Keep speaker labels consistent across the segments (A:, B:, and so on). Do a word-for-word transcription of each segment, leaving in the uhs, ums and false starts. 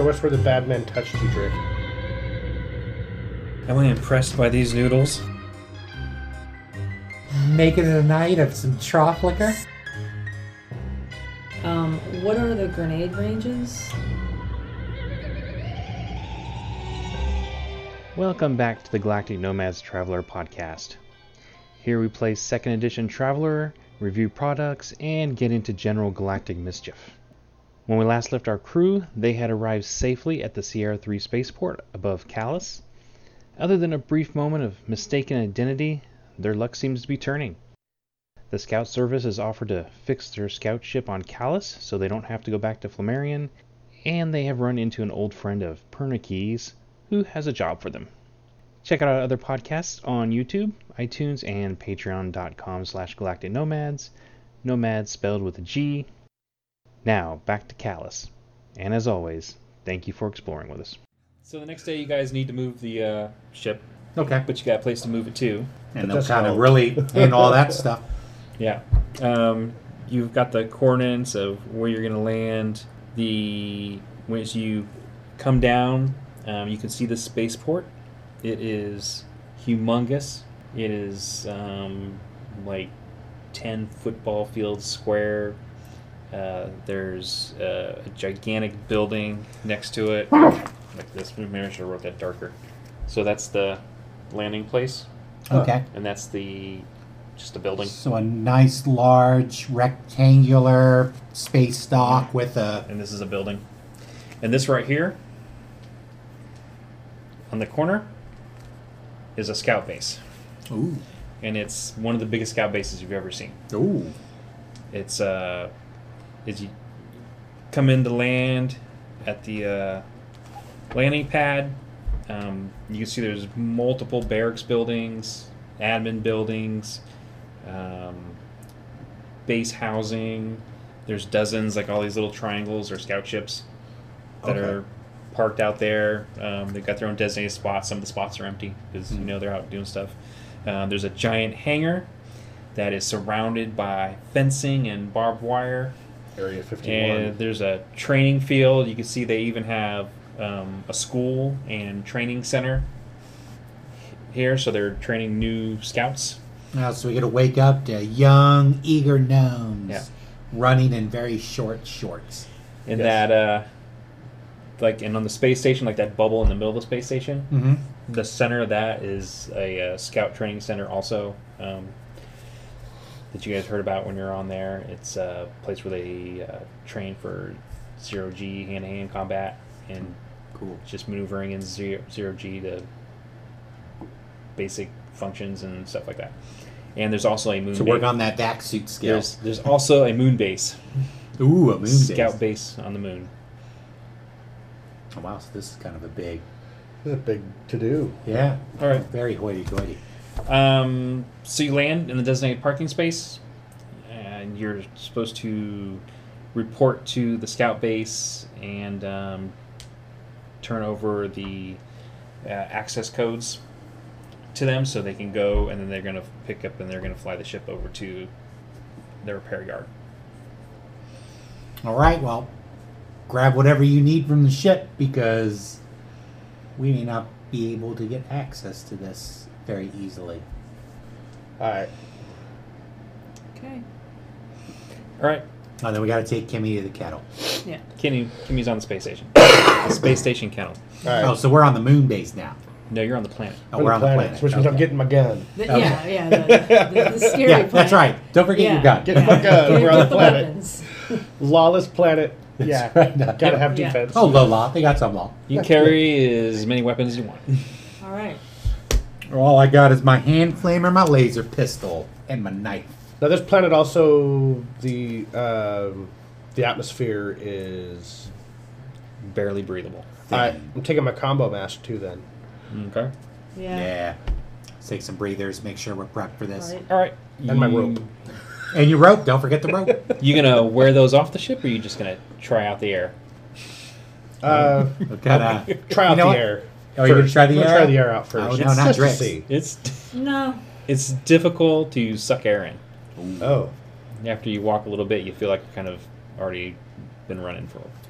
A: what's where the bad man touched you, Drake?
B: Am I impressed by these noodles?
C: Making it a night of some trough liquor?
D: Um, what are the grenade ranges?
E: Welcome back to the Galactic Nomads Traveler podcast. Here we play second edition Traveler, review products, and get into general galactic mischief. When we last left our crew, they had arrived safely at the Sierra three spaceport above Callus. Other than a brief moment of mistaken identity, their luck seems to be turning. The Scout Service has offered to fix their scout ship on Callus so they don't have to go back to Flammarion, and they have run into an old friend of Pernickey's who has a job for them. Check out our other podcasts on YouTube, iTunes, and patreon.com slash galactic nomads. Nomads spelled with a G. Now, back to Callus. And as always, thank you for exploring with us.
B: So the next day you guys need to move the uh, ship,
C: Okay.
B: but you got a place to move it to.
C: And
A: But
C: they'll
A: that's
C: kind of
A: how-
C: really handle all that stuff.
B: Yeah. Um, you've got the coordinates of where you're going to land. The Once you come down, um, you can see the spaceport. It is humongous. It is um, like ten football fields square. Uh, there's uh, a gigantic building next to it. Like this. Maybe I should have wrote that darker. So that's the landing place,
C: Okay.
B: and that's the just a building.
C: So a nice, large, rectangular space dock with a...
B: And this is a building. And this right here, on the corner, is a scout base.
C: Ooh.
B: And it's one of the biggest scout bases you've ever seen.
C: Ooh.
B: It's, uh, as you come into land at the uh, landing pad, um, you can see there's multiple barracks buildings, admin buildings, um, base housing. There's dozens, like all these little triangles or scout ships that
C: Okay.
B: are parked out there. Um, they've got their own designated spots. Some of the spots are empty because you know they're out doing stuff. Um, there's a giant hangar that is surrounded by fencing and barbed wire.
A: Area fifty-one.
B: And there's a training field. You can see they even have um, a school and training center here, so they're training new scouts.
C: Now, so we got to wake up to young, eager gnomes
B: Yeah.
C: running in very short shorts.
B: And
A: Yes.
B: that, uh, like, and on the space station, like that bubble in the middle of the space station,
C: Mm-hmm.
B: the center of that is a, uh scout training center also um, that you guys heard about when you're on there. It's a place where they uh, train for zero G hand-to-hand combat and
C: Cool.
B: just maneuvering in zero, zero G to basic functions and stuff like that. And there's also a moon
C: To
B: base.
C: work on that vac suit skill.
B: There's, there's also a moon base.
C: Ooh, a moon
B: Scout
C: base.
B: base on the moon.
C: Oh, wow, so this is kind of a big...
A: This is a big to-do.
C: Yeah.
B: All right.
C: Very hoity-toity.
B: Um, so you land in the designated parking space, and you're supposed to report to the scout base and um, turn over the uh, access codes to them so they can go, and then they're going to pick up and they're going to fly the ship over to the repair yard.
C: All right, well, grab whatever you need from the ship because we may not be able to get access to this very easily.
A: All right.
D: Okay.
B: All right,
C: Oh, then we got to take Kimmy to the kettle.
D: Yeah.
B: Kimmy, Kimmy's on the space station. The space station kennel.
A: All right.
C: Oh, so we're on the moon base now.
B: No, you're on the planet.
C: Oh, we're on the planet.
A: Which means I'm
C: Okay.
A: getting my gun.
D: The,
C: Okay.
D: Yeah, yeah. The, the, the scary
C: Yeah,
D: planet.
C: that's right. Don't forget
D: Yeah.
C: your gun.
A: Get my gun.
D: Get-
A: We're on
D: get
A: the
D: the
A: planet.
D: weapons.
A: Lawless planet. Yeah.
C: right.
A: Gotta have
D: Yeah.
A: defense.
C: Oh, low law. They got some law.
B: You can carry as many weapons as you want.
D: All right.
C: All I got is my hand flamer, my laser pistol, and my knife.
A: Now this planet also the um, the atmosphere is.
B: Barely breathable.
A: All right. I'm taking my combo mask too. Then.
B: Okay.
D: Yeah.
C: Yeah. Let's take some breathers. Make sure we're prepped for this.
D: All right.
B: All right.
A: And my
B: You-
A: rope.
C: And your rope. Don't forget the rope.
B: You gonna wear those off the ship, or are you just gonna try out the air?
A: Uh,
C: We've got a.
A: try out
C: You know
A: the
C: what?
A: air.
C: Oh, you're gonna
A: first.
C: try the
A: I'm gonna
C: air
A: Try
C: out?
A: the air out first.
C: Oh, no,
A: It's
C: not
A: just to
C: Drix.
A: see.
B: It's
D: No.
B: it's difficult to suck air in.
A: Oh.
B: After you walk a little bit, you feel like you've kind of already been running for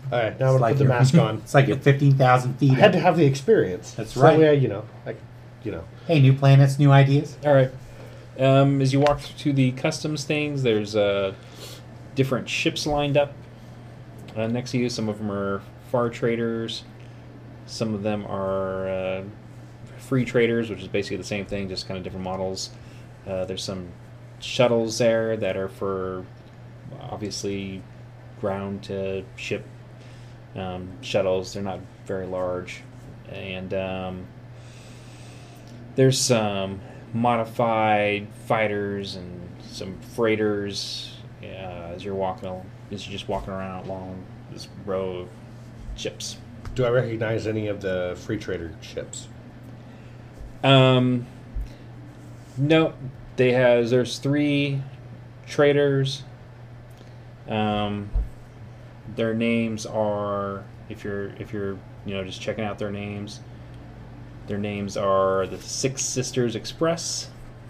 A: All right, now
C: It's
A: I'm gonna
C: like
A: put the
C: you're-
A: mask on.
C: It's like you're fifteen thousand feet.
A: I had
C: up.
A: to have the experience.
C: That's
A: So
C: right.
A: That way, I, you know, like, you know.
C: Hey, new planets, new ideas.
B: All right. Um, as you walk to the customs things, there's uh, different ships lined up uh, next to you. Some of them are far traders. Some of them are uh, free traders, which is basically the same thing, just kind of different models. Uh, there's some shuttles there that are for obviously ground to ship um, shuttles. They're not very large, and um, there's some modified fighters and some freighters uh, as you're walking al- as you're just walking around along this row of ships.
A: Do I recognize any of the free trader ships?
B: Um, no, they has there's three traders. Um, their names are if you're if you're you know just checking out their names. Their names are the Six Sisters Express,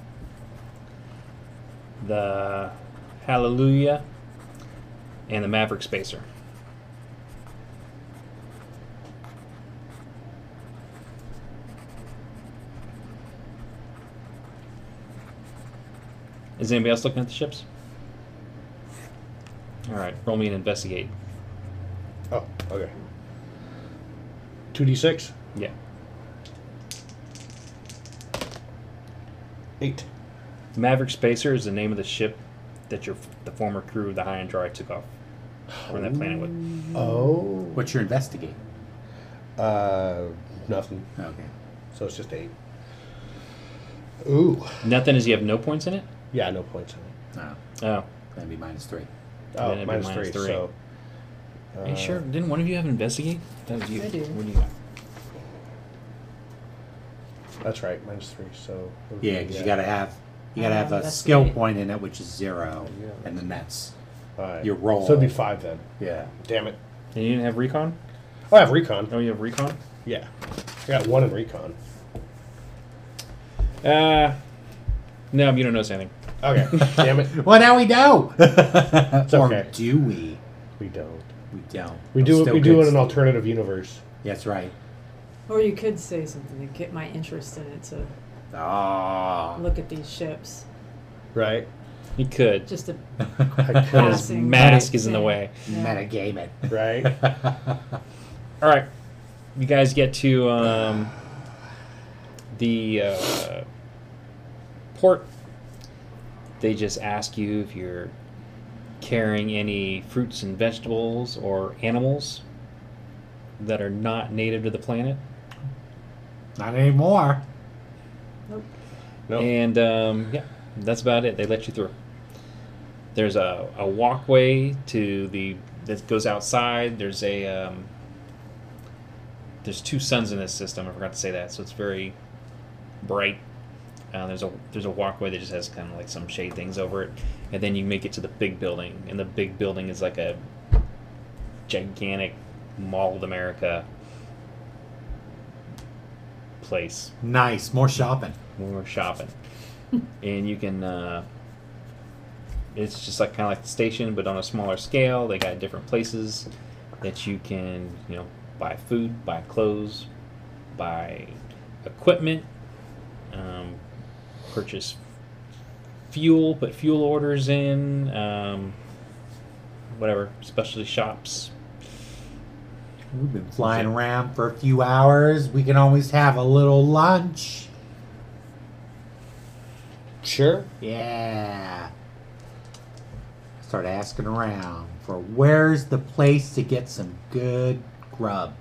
B: the Hallelujah, and the Maverick Spacer. Is anybody else looking at the ships? All right, roll me an investigate.
A: Oh, okay. two d six?
B: Yeah.
A: Eight.
B: Maverick Spacer is the name of the ship that your the former crew of the High and Dry took off on that planet with.
A: Oh.
C: What's your investigate?
A: Uh, nothing.
C: Okay.
A: So it's just eight. Ooh.
B: Nothing is you have no points in it?
A: Yeah, no points in it.
C: No,
B: Oh.
C: that'd be minus three.
A: Oh,
B: Then it'd be
A: minus
B: minus
A: three,
B: three.
A: so.
B: Are you
A: uh,
B: sure? Didn't one of you have investigate? That was you.
D: I do.
B: What do you got?
A: That's right, minus three, so.
C: Yeah, because you gotta have you gotta have
D: Um,
C: a
D: that's
C: skill
D: right.
C: point in it, which is zero,
A: Yeah.
C: and then that's
A: Alright.
C: your roll.
A: So it'd be five then.
C: yeah.
A: Damn it.
B: And you didn't have recon?
A: Oh, I have recon.
B: Oh, you have recon?
A: Yeah. I got one in recon.
B: Uh, no, you don't notice anything.
A: Okay. Damn it.
C: Well, now we know. or
A: okay.
C: do we?
A: We don't.
C: We don't.
A: We
C: We'll
A: do
C: still
A: we do
C: get
A: in an
C: st-
A: alternative universe.
C: That's right.
D: Or you could say something to get my interest in it to
C: Ah.
D: look at these ships.
A: Right?
B: You could.
D: Just a
A: I
B: His
A: could,
D: Passing.
B: mask is in the
D: thing.
B: way.
D: Yeah.
C: Metagame it.
A: right?
B: All right, you guys get to um, the uh, port. They just ask you if you're carrying any fruits and vegetables or animals that are not native to the planet.
C: Not anymore.
D: Nope.
A: No.
B: And um, yeah, that's about it. They let you through. There's a, a walkway to the that goes outside. There's a um, there's two suns in this system. I forgot to say that, so it's very bright. Uh, there's a there's a walkway that just has kind of like some shade things over it, and then you make it to the big building, and the big building is like a gigantic Mall of America place.
C: Nice. More shopping.
B: When we're shopping, and you can. Uh, it's just like kind of like the station, but on a smaller scale. They got different places that you can, you know, buy food, buy clothes, buy equipment, um, purchase fuel, put fuel orders in, um, whatever specialty shops.
C: We've been flying around for a few hours. We can always have a little lunch.
A: Sure.
C: Yeah. Start asking around for where's the place to get some good grub.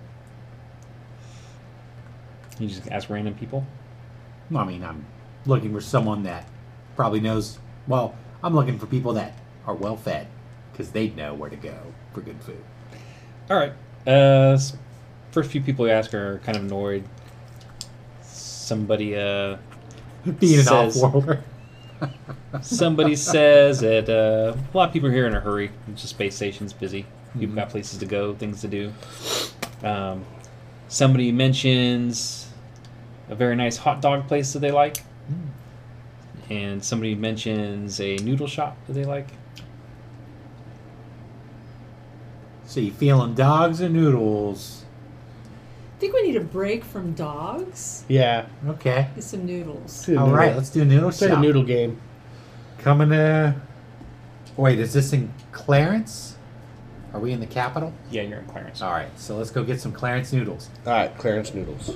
B: You just ask random people.
C: I mean, I'm looking for someone that probably knows. Well, I'm looking for people that are well fed because they'd know where to go for good food.
B: All right. Uh, s- first few people you ask are kind of annoyed. Somebody, uh,
C: Being an
B: Says-
C: off-worlder.
B: somebody says that uh, a lot of people are here in a hurry. It's just space station's busy. People got places to go, things to do. Um, somebody mentions a very nice hot dog place that they like, and somebody mentions a noodle shop that they like.
C: So you feeling dogs or noodles?
D: I think we need a break from dogs.
A: Yeah.
C: Okay.
D: Get some noodles.
A: Let's do a
C: All
A: noodle-
C: right, let's do a noodle
A: Let's play a
C: shop.
A: noodle game.
C: Coming to... Wait, is this in Clarence? Are we in the capital?
B: Yeah, you're in Clarence.
C: All right, so let's go get some Clarence noodles.
A: All right, Clarence noodles.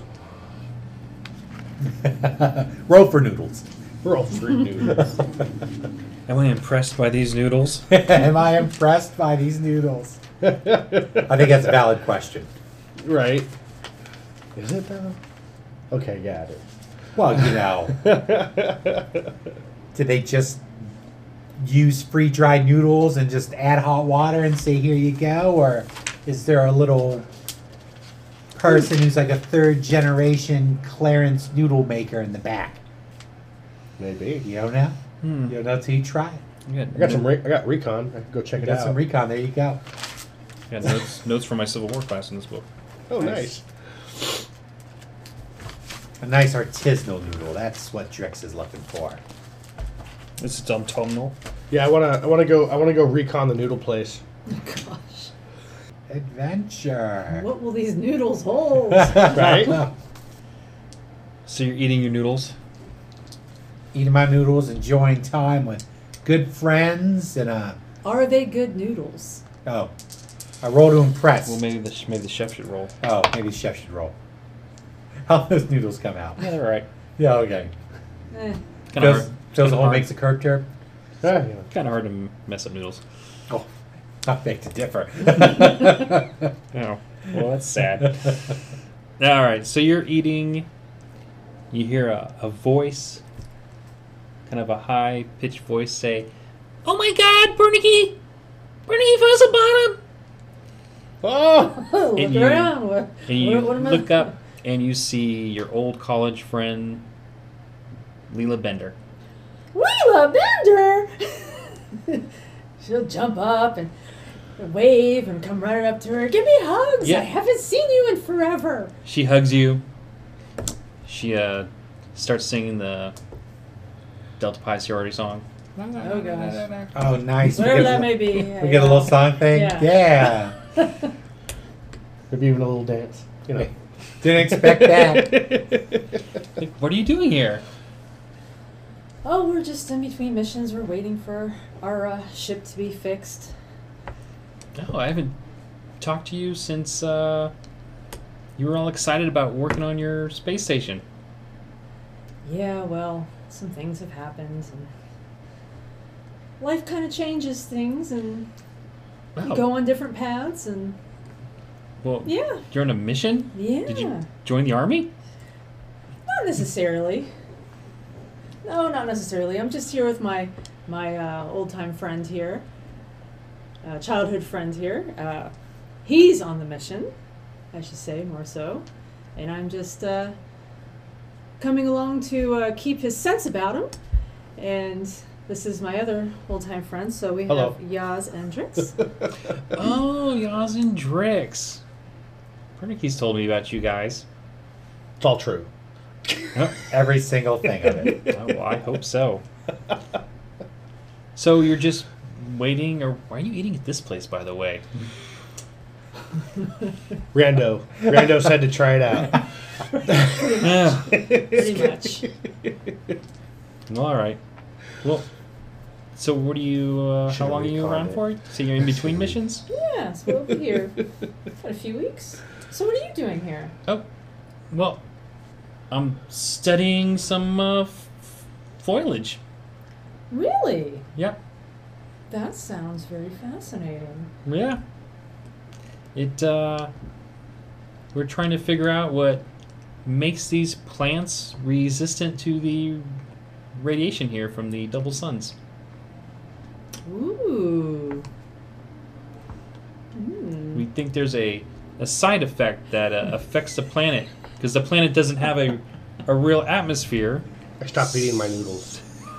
C: Roll for noodles.
A: Roll three noodles.
B: Am I impressed by these noodles?
C: Am I impressed by these noodles? I think that's a valid question.
A: Right. Is it though? Okay, yeah, it
C: Well, you know,
A: is.
C: did they just use free-dried noodles and just add hot water and say, here you go? Or is there a little person who's like a third-generation Clarence noodle maker in the back?
A: Maybe.
C: You don't know?
B: Hmm.
C: You don't know till you try it.
B: You
A: I got some. Re- I got recon. I can go check
C: You
A: it
C: got
A: out.
C: some recon. There you go.
B: got notes, notes from my Civil War class in this book.
A: oh,
C: Nice.
A: nice.
C: A nice artisanal noodle. That's what Drix is looking for.
B: This is autumnal.
A: Yeah, I wanna. I wanna go. I wanna go recon the noodle place.
D: Oh, gosh.
C: Adventure.
D: What will these noodles hold?
A: Right?
B: So you're eating your noodles?
C: Eating my noodles, enjoying time with good friends, and uh
D: Are they good noodles?
C: oh, I roll to impress.
B: Well, maybe the sh- maybe the chef should roll.
C: Oh, maybe the chef should roll. How those noodles come out?
B: Yeah, they're all right.
C: Yeah, okay.
D: Eh.
B: Kind of
C: Phil's,
B: hard.
C: Phil's the
B: kinda
C: one
B: hard.
C: makes a curb turb.
A: Yeah, yeah.
B: Kind of hard to m- mess up noodles.
C: Oh, I beg to differ.
B: Oh, well, that's sad. All right, so you're eating. You hear a, a voice, kind of a high pitched voice, say, "Oh my God, Bernicky! Bernicky Fuzzy Bottom!"
A: Oh,
D: Look
B: And you-
D: around. What,
B: And you
D: what, what am I-
B: look up and you see your old college friend, Leela Bender.
D: Leela Bender! She'll jump up and wave and come running up to her. Give me hugs!
B: Yeah.
D: I haven't seen you in forever.
B: She hugs you. She uh, starts singing the Delta Pi sorority song.
D: Oh, gosh.
C: Oh, nice. We
D: Whatever
C: get a
D: that
C: li-
D: may be.
C: We get a little song thing.
D: Yeah.
C: Yeah.
A: maybe even a little dance. You know.
C: Didn't expect that.
B: Like, what are you doing here?
D: Oh, we're just in between missions. We're waiting for our uh, ship to be fixed.
B: No, I haven't talked to you since uh, you were all excited about working on your space station.
D: Yeah, well, some things have happened, and life kind of changes things, and you
B: Oh,
D: go on different paths, and
B: well,
D: yeah,
B: you're on a mission?
D: yeah.
B: Did you join the army?
D: Not necessarily. No, not necessarily. I'm just here with my my uh, old time friend here, uh, childhood friend here. Uh, he's on the mission, I should say more so, and I'm just uh, coming along to uh, keep his sense about him. And this is my other old time friend. So we
A: Hello.
D: have Yaz and Drix.
B: Oh, Yaz and Drix. Pernicky's told me about you guys.
A: It's all true.
C: Every single thing of it.
B: Oh, well, I hope so. So you're just waiting, or why are you eating at this place, by the way?
A: Rando. Rando said to try it out.
B: Ah,
D: Pretty much.
B: well, all right. Well, so what are you? Uh, how
A: Should've
B: long are you
A: reconned
B: around
A: it.
B: for? So you're in between missions?
D: Yeah, so we'll be here for a few weeks. So what are you doing here?
B: Oh, well, I'm studying some uh, f- foliage.
D: Really?
B: Yep.
D: That sounds very fascinating.
B: Yeah. It, uh, we're trying to figure out what makes these plants resistant to the radiation here from the double suns.
D: Ooh. Hmm.
B: We think there's a, a side effect that uh, affects the planet because the planet doesn't have a, a real atmosphere.
A: I stopped eating my noodles.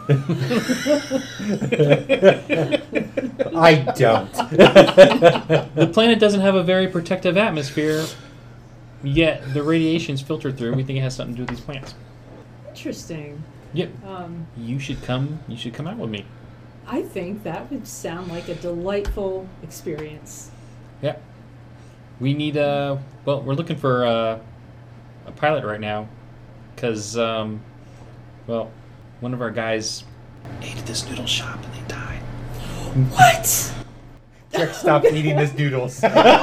C: I don't.
B: The planet doesn't have a very protective atmosphere, yet the radiation's filtered through, and we think it has something to do with these plants.
D: Interesting.
B: Yep.
D: Um,
B: You should come. You should come out with me.
D: I think that would sound like a delightful experience.
B: Yeah. We need a. Well, we're looking for a, a pilot right now, because um, well, one of our guys ate at this noodle shop and they died.
D: What?
C: Trick, stop eating his noodles.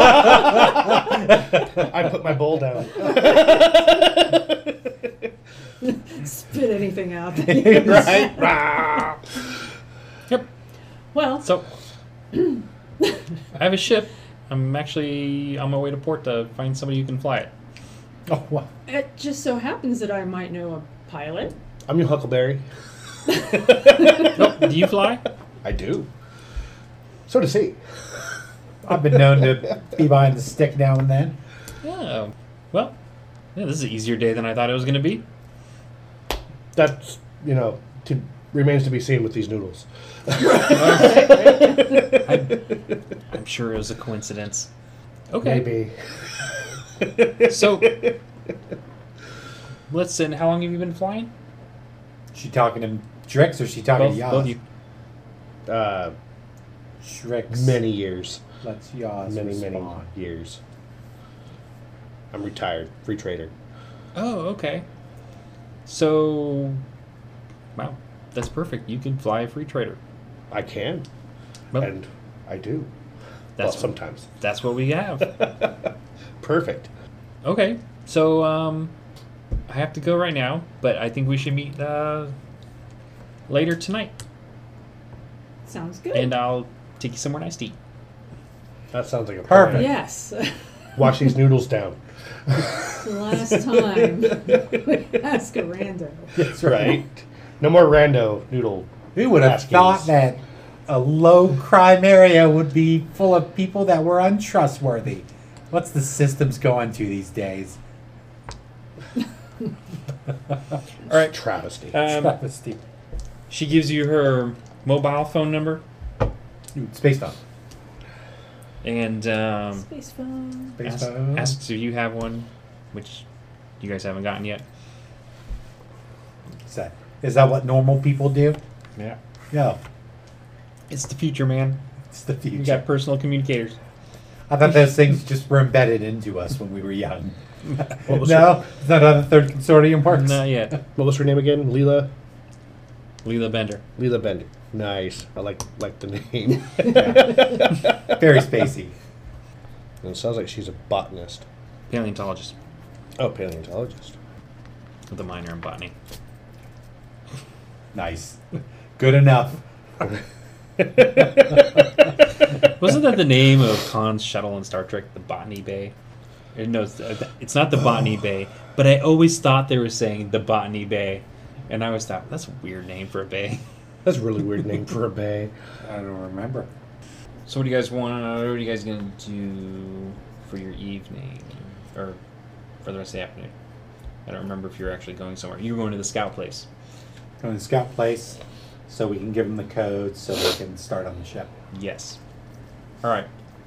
A: I put my bowl down.
D: Spit anything out.
A: Right? Rah.
B: Yep.
D: Well,
B: So I have a ship. I'm actually on my way to port to find somebody who can fly it.
C: Oh, wow.
D: it just so happens that I might know a pilot.
A: I'm your Huckleberry.
B: Oh, do you fly?
A: I do. So does he.
C: I've been known to be behind the stick now and then.
B: Yeah. Well, yeah, this is an easier day than I thought it was going to be.
A: That's, you know, to, remains to be seen with these noodles.
B: I'm, I'm sure it was a coincidence. Okay.
A: Maybe.
B: So, listen, how long have you been flying?
C: She talking to Tricks or she talking
B: Both,
C: to Yaz?
B: both of you.
A: Uh,
C: Tricks.
A: many years.
C: Let's Yaz
A: Many, many
C: respond.
A: years. I'm retired. Free trader.
B: Oh, okay. So, wow, that's perfect. You can fly a free trader.
A: I can.
B: Well,
A: And I do.
B: that's
A: well, sometimes.
B: that's what we have.
A: Perfect.
B: Okay, so um, I have to go right now, but I think we should meet uh, later tonight,
D: Sounds good.
B: and I'll take you somewhere nice to eat.
A: That sounds like a
C: Perfect.
A: plan.
D: Yes.
A: Wash these noodles down.
D: The last time we ask a rando.
C: That's
A: Right? No more rando noodle.
C: Who would have
A: Askings.
C: thought that a low crime area would be full of people that were untrustworthy? What's the systems going to these days?
B: All right.
A: Travesty.
B: Um,
C: Travesty.
B: she gives you her mobile phone number,
C: Dude, Space Dog.
B: and um,
D: Space phone.
C: Space
B: asks,
C: Dog.
B: asks if you have one, which you guys haven't gotten yet.
C: Is that, is that what normal people do?
B: Yeah.
C: No.
B: It's the future, man.
C: It's the
B: You
C: future.
B: got personal communicators.
C: I thought those things just were embedded into us when we were young.
A: What was
C: No, it's not how the third consortium works.
B: Not yet.
A: What was her name again? Leela?
B: Leela Bender.
A: Leela Bender. Nice. I like like the name.
C: Very spacey.
A: And it sounds like she's a botanist.
B: Paleontologist
A: Oh, paleontologist.
B: with a minor in botany.
C: Nice. Good enough.
B: Wasn't that the name of Khan's shuttle in Star Trek, the Botany Bay? Or no, it's, it's not the Botany Bay, but I always thought they were saying the Botany Bay. And I always thought, that's a weird name for a bay.
A: That's a really weird name for a bay.
C: I don't remember.
B: So what do you guys want? What are you guys going to do for your evening? Or for the rest of the afternoon? I don't remember if you're actually going somewhere. You were going to the scout place.
C: Going to the scout place so we can give them the codes so they can start on the ship.
B: Yes. All right.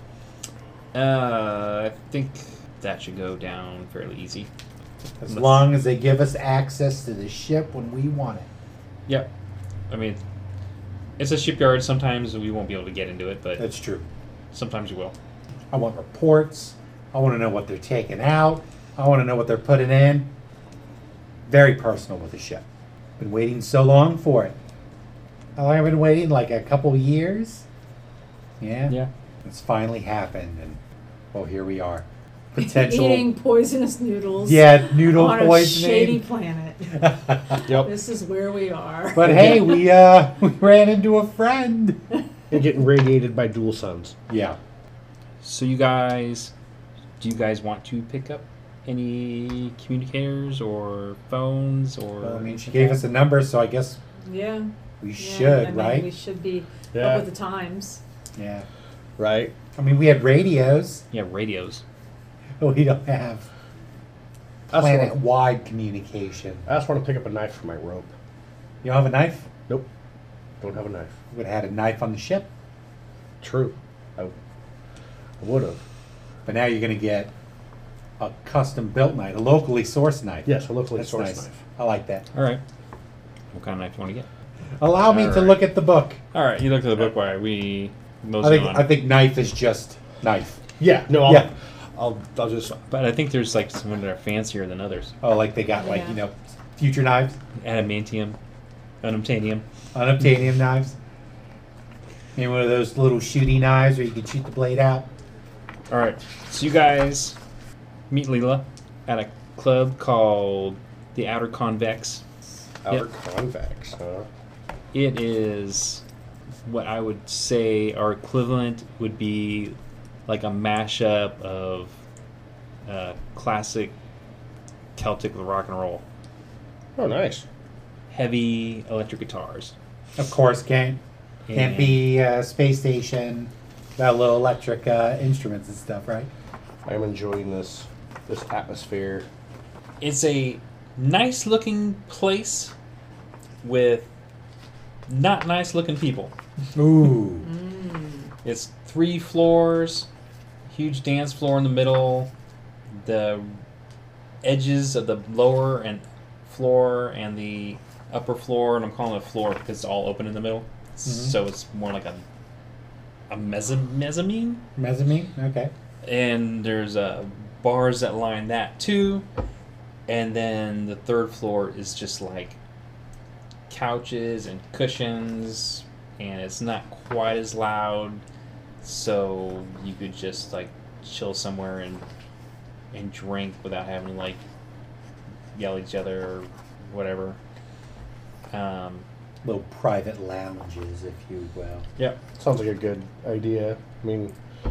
B: Uh, I think that should go down fairly easy.
C: As
B: Let's-
C: long as they give us access to the ship when we want it.
B: Yep. I mean, it's a shipyard. Sometimes we won't be able to get into it, but
C: That's true.
B: sometimes you will.
C: I want reports. I want to know what they're taking out. I want to know what they're putting in. Very personal with the ship. Been waiting so long for it. How long have I been waiting? Like a couple years? Yeah?
B: Yeah.
C: It's finally happened, and well, here we are. Potential.
D: Eating poisonous noodles.
C: Yeah, noodle
D: on a shady
C: poisoning.
D: planet.
A: Yep.
D: This is where we are.
C: But hey, we uh we ran into a friend.
A: And getting radiated by dual suns.
C: Yeah.
B: So you guys, do you guys want to pick up any communicators or phones or?
C: Well, I mean, she gave us a number, so I guess
D: yeah.
C: we
D: yeah,
C: should,
D: I mean,
C: right?
D: We should be
A: Yeah.
D: up with the times.
C: Yeah.
A: Right?
C: I mean, we had radios,
B: Yeah, radios.
C: but we don't have
A: I just wanna-
C: planet-wide communication.
A: I just want to pick up a knife for my rope.
C: You don't have a knife?
A: Nope. Don't have a knife.
C: We would have had a knife on the ship,
A: True. I, I would have.
C: but now you're going to get a custom-built knife, a locally sourced knife.
A: Yes, a locally
C: That's
A: sourced
C: nice.
A: knife.
C: I like that.
B: All right. What kind of knife do you want to get?
C: Allow me
B: All
C: to
B: right.
C: look at the book.
B: All right, you looked at the book while we
C: I
B: mosey
C: think
B: on.
C: I think knife is just knife.
A: Yeah, no, I'll,
C: Yeah.
A: I'll, I'll just.
B: But I think there's like some that are fancier than others.
C: Oh, like they got like
D: Yeah.
C: you know, future knives,
B: Adamantium, unobtainium.
C: unobtainium knives. Maybe one of those little shooty knives where you can shoot the blade out.
B: All right, so you guys meet Leela at a club called the Outer Convex.
A: Outer convex, huh?
B: It is what I would say our equivalent would be like a mashup of uh, classic Celtic with rock and roll,
A: Oh, nice.
B: heavy electric guitars.
C: Of course, can't can't
B: And
C: be uh, space station without little electric uh, instruments and stuff, right?
A: I'm enjoying this this atmosphere.
B: It's a nice looking place with not nice looking people.
C: Ooh.
B: It's three floors, huge dance floor in the middle. The edges of the lower and floor and the upper floor, and I'm calling it a floor because it's all open in the middle. So it's more like a a mezza- mezzanine.
C: Mezzanine? Okay.
B: And there's uh, bars that line that too. And then the third floor is just like couches and cushions, and it's not quite as loud, so you could just like chill somewhere and and drink without having to like yell at each other or whatever. Um,
C: Little private lounges, if you will.
B: yep.
A: Sounds like a good idea. I mean,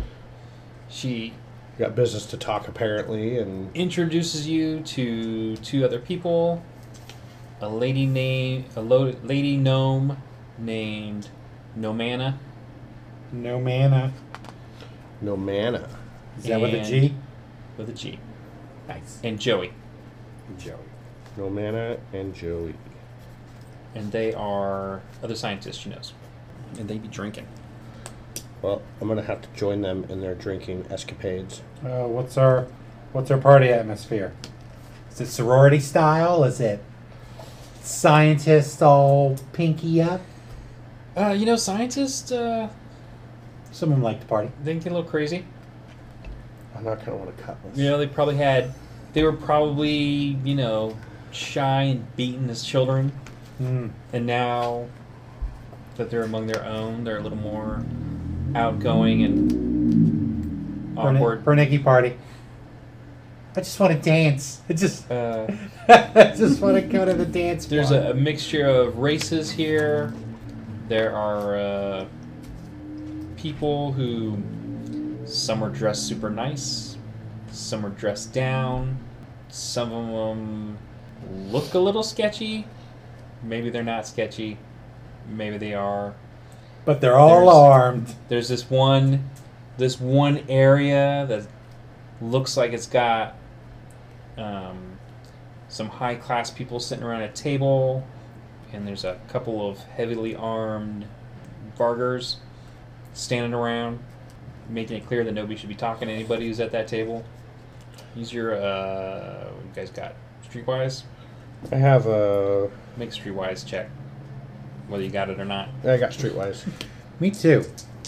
B: She
A: you got business to talk apparently, and
B: introduces you to two other people. A lady name, a lo- lady gnome named Nomana.
C: No mana.
A: no mana.
C: Is that with a
B: And-
C: G?
B: With a G.
C: Nice.
B: And Joey.
C: Joey.
A: No mana and Joey.
B: And they are other scientists she knows. And they be drinking.
A: Well, I'm gonna have to join them in their drinking escapades.
C: Uh, what's our what's our party atmosphere? Is it sorority style? Is it scientists all pinky up?
B: Uh, you know, scientists, uh,
C: Some of them like to party.
B: they can get a little crazy.
A: I'm not gonna want to cut this.
B: You know, they probably had, they were probably, you know, shy and beaten as children.
C: Mm.
B: And now that they're among their own, they're a little more outgoing and awkward.
C: Bernicki party. I just want to dance. I just,
B: Uh,
C: I just want to go to the dance.
B: there's
C: bar.
B: a, a mixture of races here. There are uh, people who, some are dressed super nice, some are dressed down, some of them look a little sketchy. Maybe they're not sketchy. Maybe they are.
C: But they're all
B: there's-
C: armed.
B: There's this one, this one area that looks like it's got um, some high class people sitting around a table, and there's a couple of heavily armed Vargers standing around, making it clear that nobody should be talking to anybody who's at that table. Use your, uh, what you guys got? Streetwise?
A: I have a.
B: Make a Streetwise check, whether you got it or not.
A: I got Streetwise.
C: Me too.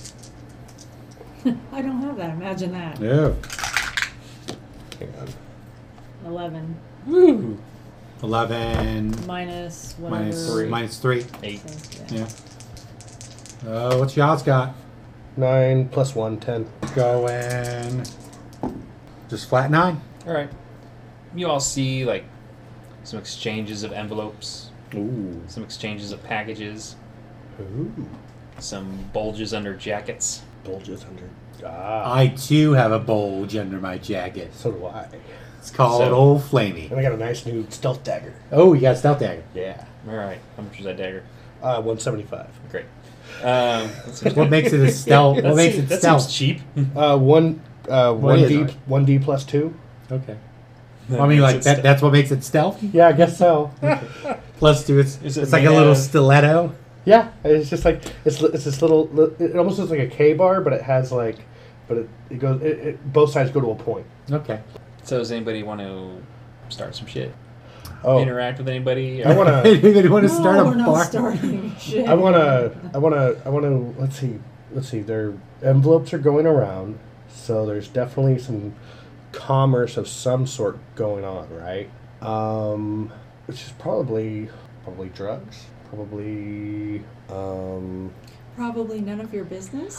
D: I don't have that. Imagine that.
C: No.
A: Hang on.
D: Eleven
B: Woo!
C: Eleven
D: minus whatever.
C: minus
B: three.
C: minus three.
B: Eight.
D: Yeah.
C: Yeah. Uh, what's y'all's got?
A: Nine plus one, ten.
C: Going. Just flat nine.
B: All right. You all see like some exchanges of envelopes,
A: Ooh.
B: some exchanges of packages,
A: Ooh.
B: some bulges under jackets.
A: Bulges under. Ah.
C: I too have a bulge under my jacket.
A: So do I.
C: It's called
B: So-
C: Old Flamey.
A: And I got a nice new stealth dagger.
C: Oh, you got a stealth dagger.
A: Yeah.
B: All right. How much was that dagger?
A: Uh, one seventy-five.
B: Great. Um, that seems-
C: What makes it a stealth?
B: That
C: What makes
B: seems-
C: it
B: that
C: stealth?
B: seems cheap.
A: Uh, one. Uh, one
C: is
A: D.
C: it?
A: One D plus two.
C: Okay.
B: That
C: I mean,
B: makes
C: like
B: it
C: that.
B: sta-
C: That's what makes it stealthy.
A: Yeah, I guess so.
C: Plus two, it's
B: Is it
C: it's like a
B: made
C: little
B: of-
C: stiletto.
A: Yeah, it's just like it's it's this little. It almost looks like a K bar, but it has like, but it, it goes. It, it, both sides go to a point.
C: Okay.
B: So does anybody want to start some shit?
A: Oh,
B: Interact with anybody?
A: I want to.
C: Anybody want to
D: No,
C: start a
D: we're not
C: bar?
D: starting shit.
A: I want to. I want to. I want to. Let's see. Let's see. Their envelopes are going around, So there's definitely some commerce of some sort going on, right? Um, which is probably probably drugs, probably um,
D: Probably none of your business.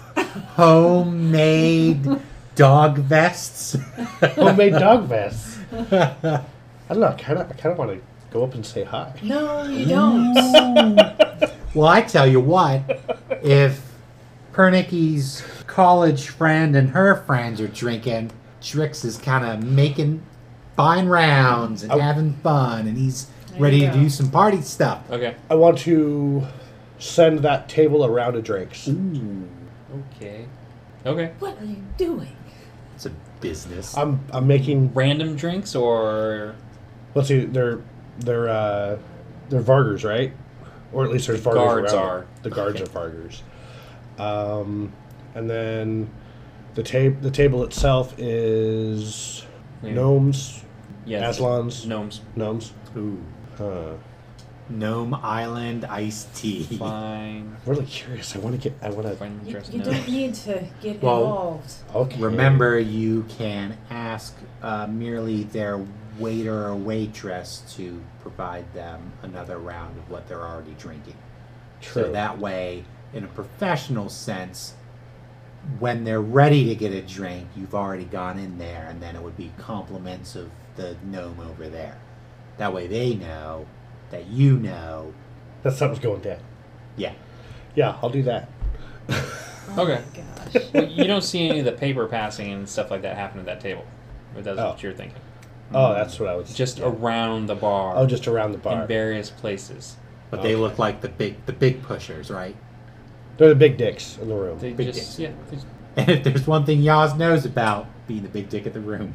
C: Homemade dog vests.
A: homemade dog vests. I don't know. I kind of I kind of want to go up and say hi.
D: No, you don't.
C: Well, I tell you what, if Pernicky's college friend and her friends are drinking, Drix is kind of making, buying rounds and
A: Oh.
C: having fun, and he's
D: There
C: ready
D: you
C: to
D: go.
C: do some party stuff.
B: Okay.
A: I want to send that table a round of drinks.
B: Ooh. Okay. Okay.
D: What are you doing?
C: It's a business.
A: I'm I'm making.
B: Random drinks or
A: Let's see. They're they're uh, they're Vargers, right? Or at least there's
B: The
A: Vargers
B: guards
A: around
B: are.
A: it. The guards
B: Okay.
A: are Vargers. Um, and then the table the table itself is
B: Yeah.
A: gnomes,
B: yeah,
A: Aslans,
B: gnomes.
A: gnomes.
C: Ooh.
A: Huh.
C: Gnome Island iced tea.
B: Fine.
A: I'm really curious. I want to get. I want to.
B: Fine.
D: You,
B: dress
D: you
B: gnomes.
D: don't need to get
C: Well-
D: involved.
A: Okay.
C: Remember, you can ask uh, merely their waiter or waitress to provide them another round of what they're already drinking.
A: True.
C: So that way, in a professional sense, when they're ready to get a drink, you've already gone in there, and then it would be compliments of the gnome over there. That way they know that you know.
A: that something's going down.
C: Yeah.
A: Yeah, I'll do that.
D: Oh
B: Okay.
D: my gosh.
B: Well, you don't see any of the paper passing and stuff like that happen at that table. If that's
A: Oh.
B: what you're thinking.
A: Oh, that's what I was.
B: Just
A: yeah.
B: around the bar.
A: Oh, just around the bar.
B: in various places.
C: But they
A: Okay.
C: look like the big the big pushers, right?
A: They're the big dicks in the room.
B: They
C: Big
B: just
C: dick.
B: yeah. they just-
C: And if there's one thing Yaz knows about, being the big dick of the room.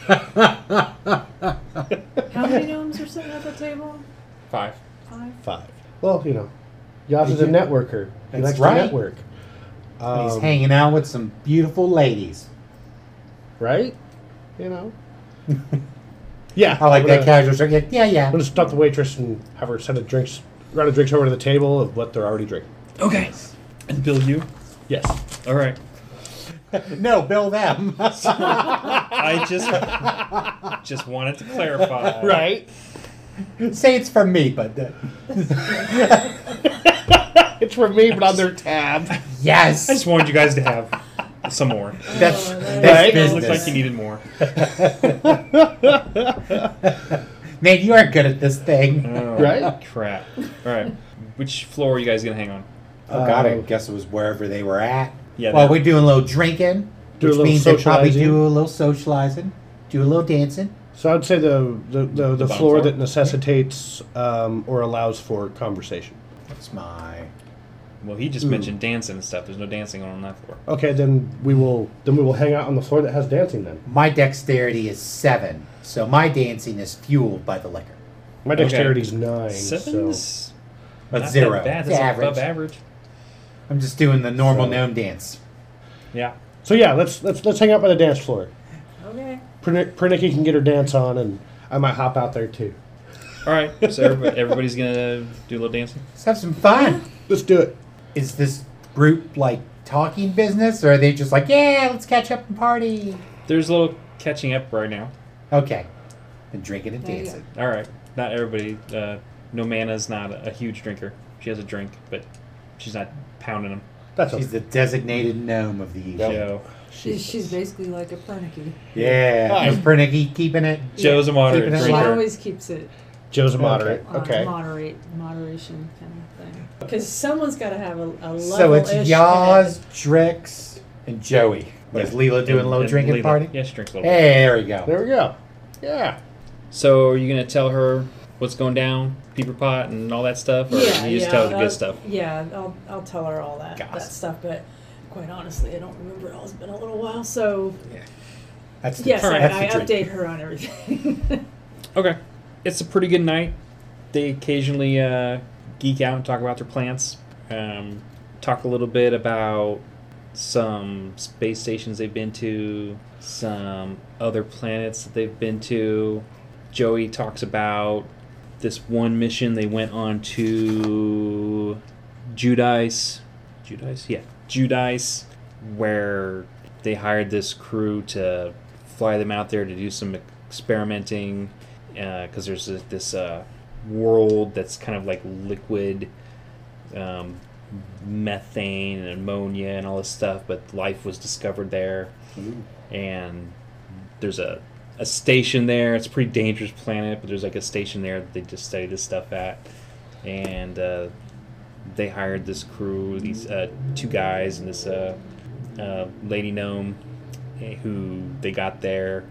D: How many gnomes are sitting at the table?
B: Five.
D: Five.
A: Five. Well, you know, Yaz is a networker. He
C: That's
A: likes
C: right.
A: to network.
C: And he's
A: Um,
C: hanging out with some beautiful ladies.
A: right? You know. Yeah.
C: I like
A: I'm
C: that
A: gonna-
C: casual shirt. Yeah, yeah, yeah.
A: I'm gonna stop the waitress and have her send a drinks, round of drinks over to the table of what they're already drinking.
B: Okay. And bill you.
A: Yes.
B: All right.
C: No, bill them.
B: I just just wanted to clarify.
A: Right.
C: Say it's from me, but uh,
A: It's for me, but on their tab.
C: yes.
B: I just wanted you guys to have some more.
C: That's,
D: Oh, that
C: that's
A: is
B: It looked
C: business.
B: like you needed more.
C: Man, you are good at this thing.
B: Oh,
A: Right?
B: Crap. All right. Which floor are you guys gonna hang on?
C: Oh God, I
A: Uh,
C: guess it was wherever they were at.
B: Yeah.
C: Well,
B: that-
C: we're doing a little drinking,
A: Do a
C: which
A: little
C: means they probably
A: socializing.
C: do a little socializing, do a little dancing.
A: So I'd say the the, the, the,
B: The
A: floor
B: bottom
A: that
B: floor?
A: necessitates um, or allows for conversation.
C: That's my.
B: well, he just
A: Ooh.
B: mentioned dancing and stuff. There's no dancing on that floor.
A: Okay, then we will then we will hang out on the floor that has dancing. Then
C: My dexterity is seven, so my dancing is fueled by the liquor.
A: my
B: Okay.
A: dexterity's nine.
B: Seven's
A: So
C: But
B: not
C: zero.
B: that bad.
C: It's
B: That's
C: average.
B: above average.
C: I'm just doing the normal
A: So-
C: gnome dance.
B: Yeah.
A: so yeah, let's let's let's hang out by the dance floor.
D: Okay.
A: Pernick- Pernicky can get her dance on, and I might hop out there too.
B: All right. So everybody, everybody's gonna do a little dancing.
C: Let's have some fun.
A: Let's do it.
C: Is this group like talking business, or are they just like, yeah, let's catch up and party?
B: There's a little catching up right now.
C: Okay. And drinking and
D: There you
C: dancing.
B: All right. Not everybody. Uh, no Mana's not a, a huge drinker. She has a drink, but she's not pounding them.
A: That's
C: She's
A: okay.
C: the designated gnome of the evening.
A: Yep.
B: Joe.
D: She's, she's basically like a Pernicky.
C: Yeah.
A: Hi.
C: Is Pernicky keeping it?
B: Joe's a moderate
C: Keeping it
D: She
B: drinker.
C: light.
D: always keeps it
A: Joe's a moderate.
D: on
A: Okay.
D: moderate, moderation kind of thing. Because someone's got to have a, a level.
C: So it's Yaz, Drix, and Joey. Was Leela doing a
B: And-
C: little
B: and
C: drinking
B: Leela.
C: party?
B: Yeah, she drinks a little bit.
C: Hey, there we go.
A: There we go. Yeah.
B: So are you gonna tell her what's going down, peeper pot, and all that stuff, or
D: Yeah,
B: you just
D: yeah,
B: tell her the
D: I'll-
B: good stuff?
D: Yeah, I'll, I'll tell her all that,
C: Goss.
D: that stuff, but quite honestly, I don't remember it all. It's been a little while, so
C: That's the,
D: yes, I,
C: that's
D: I
C: the drink.
D: update her on everything.
B: Okay, it's a pretty good night. They occasionally uh, geek out and talk about their plants. Um, talk a little bit about some space stations they've been to, some other planets that they've been to. Joey talks about this one mission they went on to Judice. Judice? Yeah. Judice, where they hired this crew to fly them out there to do some experimenting because uh, there's this, this uh, world that's kind of like liquid um, methane and ammonia and all this stuff, but life was discovered there.
A: Ooh.
B: And there's a, a station there. It's a pretty dangerous planet, but there's like a station there that they just study this stuff at. And uh, they hired this crew, these uh, two guys and this uh, uh, lady gnome who they got there,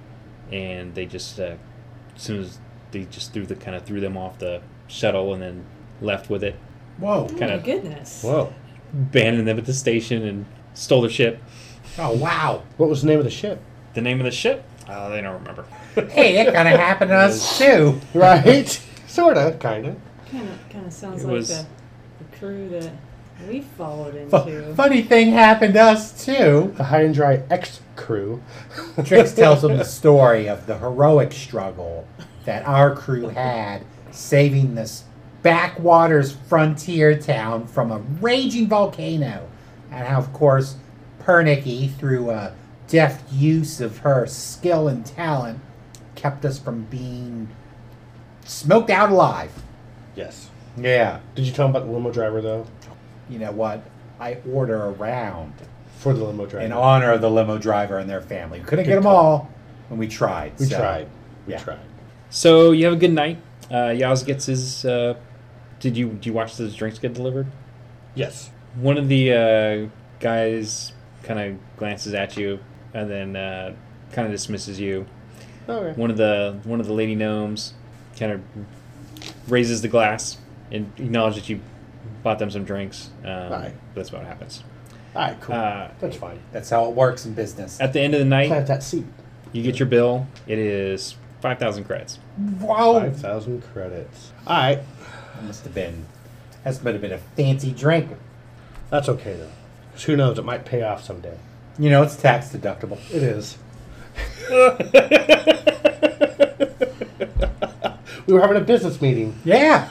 B: and they just uh, as soon as they just threw the kind of threw them off the shuttle and then left with it.
C: Whoa.
D: Oh
B: Kind
D: my
B: of
D: goodness.
A: Whoa.
B: Abandoned them at the station and stole their ship.
C: Oh, wow.
A: What was the name of the ship?
B: The name of the ship? Uh, they don't remember.
C: Hey, it kind of happened to us, too.
A: Right? Sorta, kinda.
D: Kind of, kind of sounds
B: It
D: like
B: was-
D: the, the crew that we followed
C: Fu-
D: into.
C: funny thing happened to us, too.
A: The High and Dry X crew.
C: Trix tells them the story of the heroic struggle that our crew had saving this backwaters frontier town from a raging volcano. And how, of course, Pernicky, through a deft use of her skill and talent, kept us from being smoked out alive.
A: Yes.
C: Yeah.
A: Did you tell him about the limo driver, though?
C: You know what? I order around
A: For the limo driver.
C: in honor of the limo driver and their family. We couldn't
A: Good
C: get them
A: call.
C: all, and we tried.
A: We
C: so,
A: tried. We
C: yeah.
A: tried.
B: So you have a good night. Uh, Yaz gets his. Uh, did you do you watch those drinks get delivered?
A: Yes.
B: One of the uh, guys kind of glances at you and then uh, kind of dismisses you.
A: Okay.
B: One of the one of the lady gnomes kind of raises the glass and acknowledges that you bought them some drinks. Um,
A: Aye.
B: That's what happens.
A: All right, cool.
B: Uh,
A: That's fine.
C: That's how it works in business.
B: At the end of the night,
A: Plant that seed.
B: you get your bill. It is five thousand credits.
C: Wow.
A: Five thousand credits. All right.
C: That must have been. That must have been a fancy drink.
A: That's okay though. 'Cause who knows? It might pay off someday.
C: You know, it's tax deductible.
A: It is. We were having a business meeting.
C: Yeah.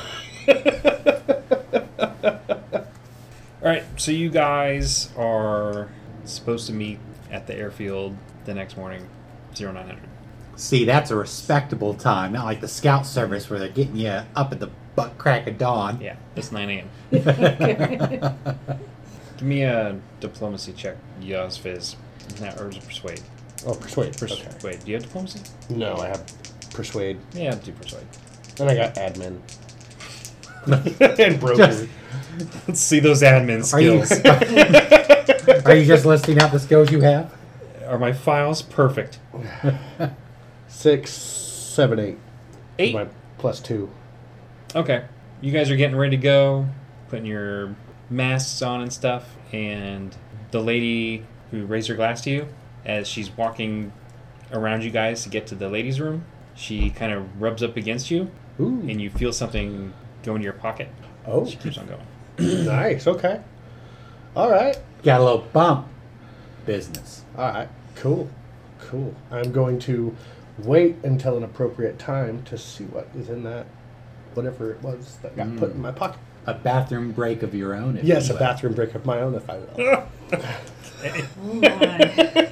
B: All right, so you guys are supposed to meet at the airfield the next morning, zero nine hundred.
C: See, that's a respectable time, not like the scout service where they're getting you up at the butt crack of dawn.
B: Yeah, it's nine a.m.
D: Okay.
B: Give me a diplomacy check, Yaz Fizz. Not, or is it persuade?
A: Oh, persuade.
B: Persuade.
A: Okay.
B: Do you have diplomacy?
A: No, I have persuade.
B: Yeah, do persuade.
A: And I got admin. And broker.
C: Just-
B: Let's see those admin
C: Are you,
B: skills.
C: are you just listing out the skills you have?
B: Are my files perfect?
A: Six, seven, eight.
B: Eight.
A: My plus two.
B: Okay. You guys are getting ready to go, putting your masks on and stuff, and the lady who raised her glass to you, as she's walking around you guys to get to the ladies' room, she kind of rubs up against you,
A: Ooh.
B: and you feel something go into your pocket.
A: Oh,
B: She keeps on going.
A: nice. Okay. All right.
C: Got a little bump. Business.
A: All right. Cool. Cool. I'm going to wait until an appropriate time to see what is in that, whatever it was that got put in my pocket.
C: A bathroom break of your own. If
A: Yes,
C: you
A: a
C: will.
A: bathroom break of my own, if I will.
D: Oh my.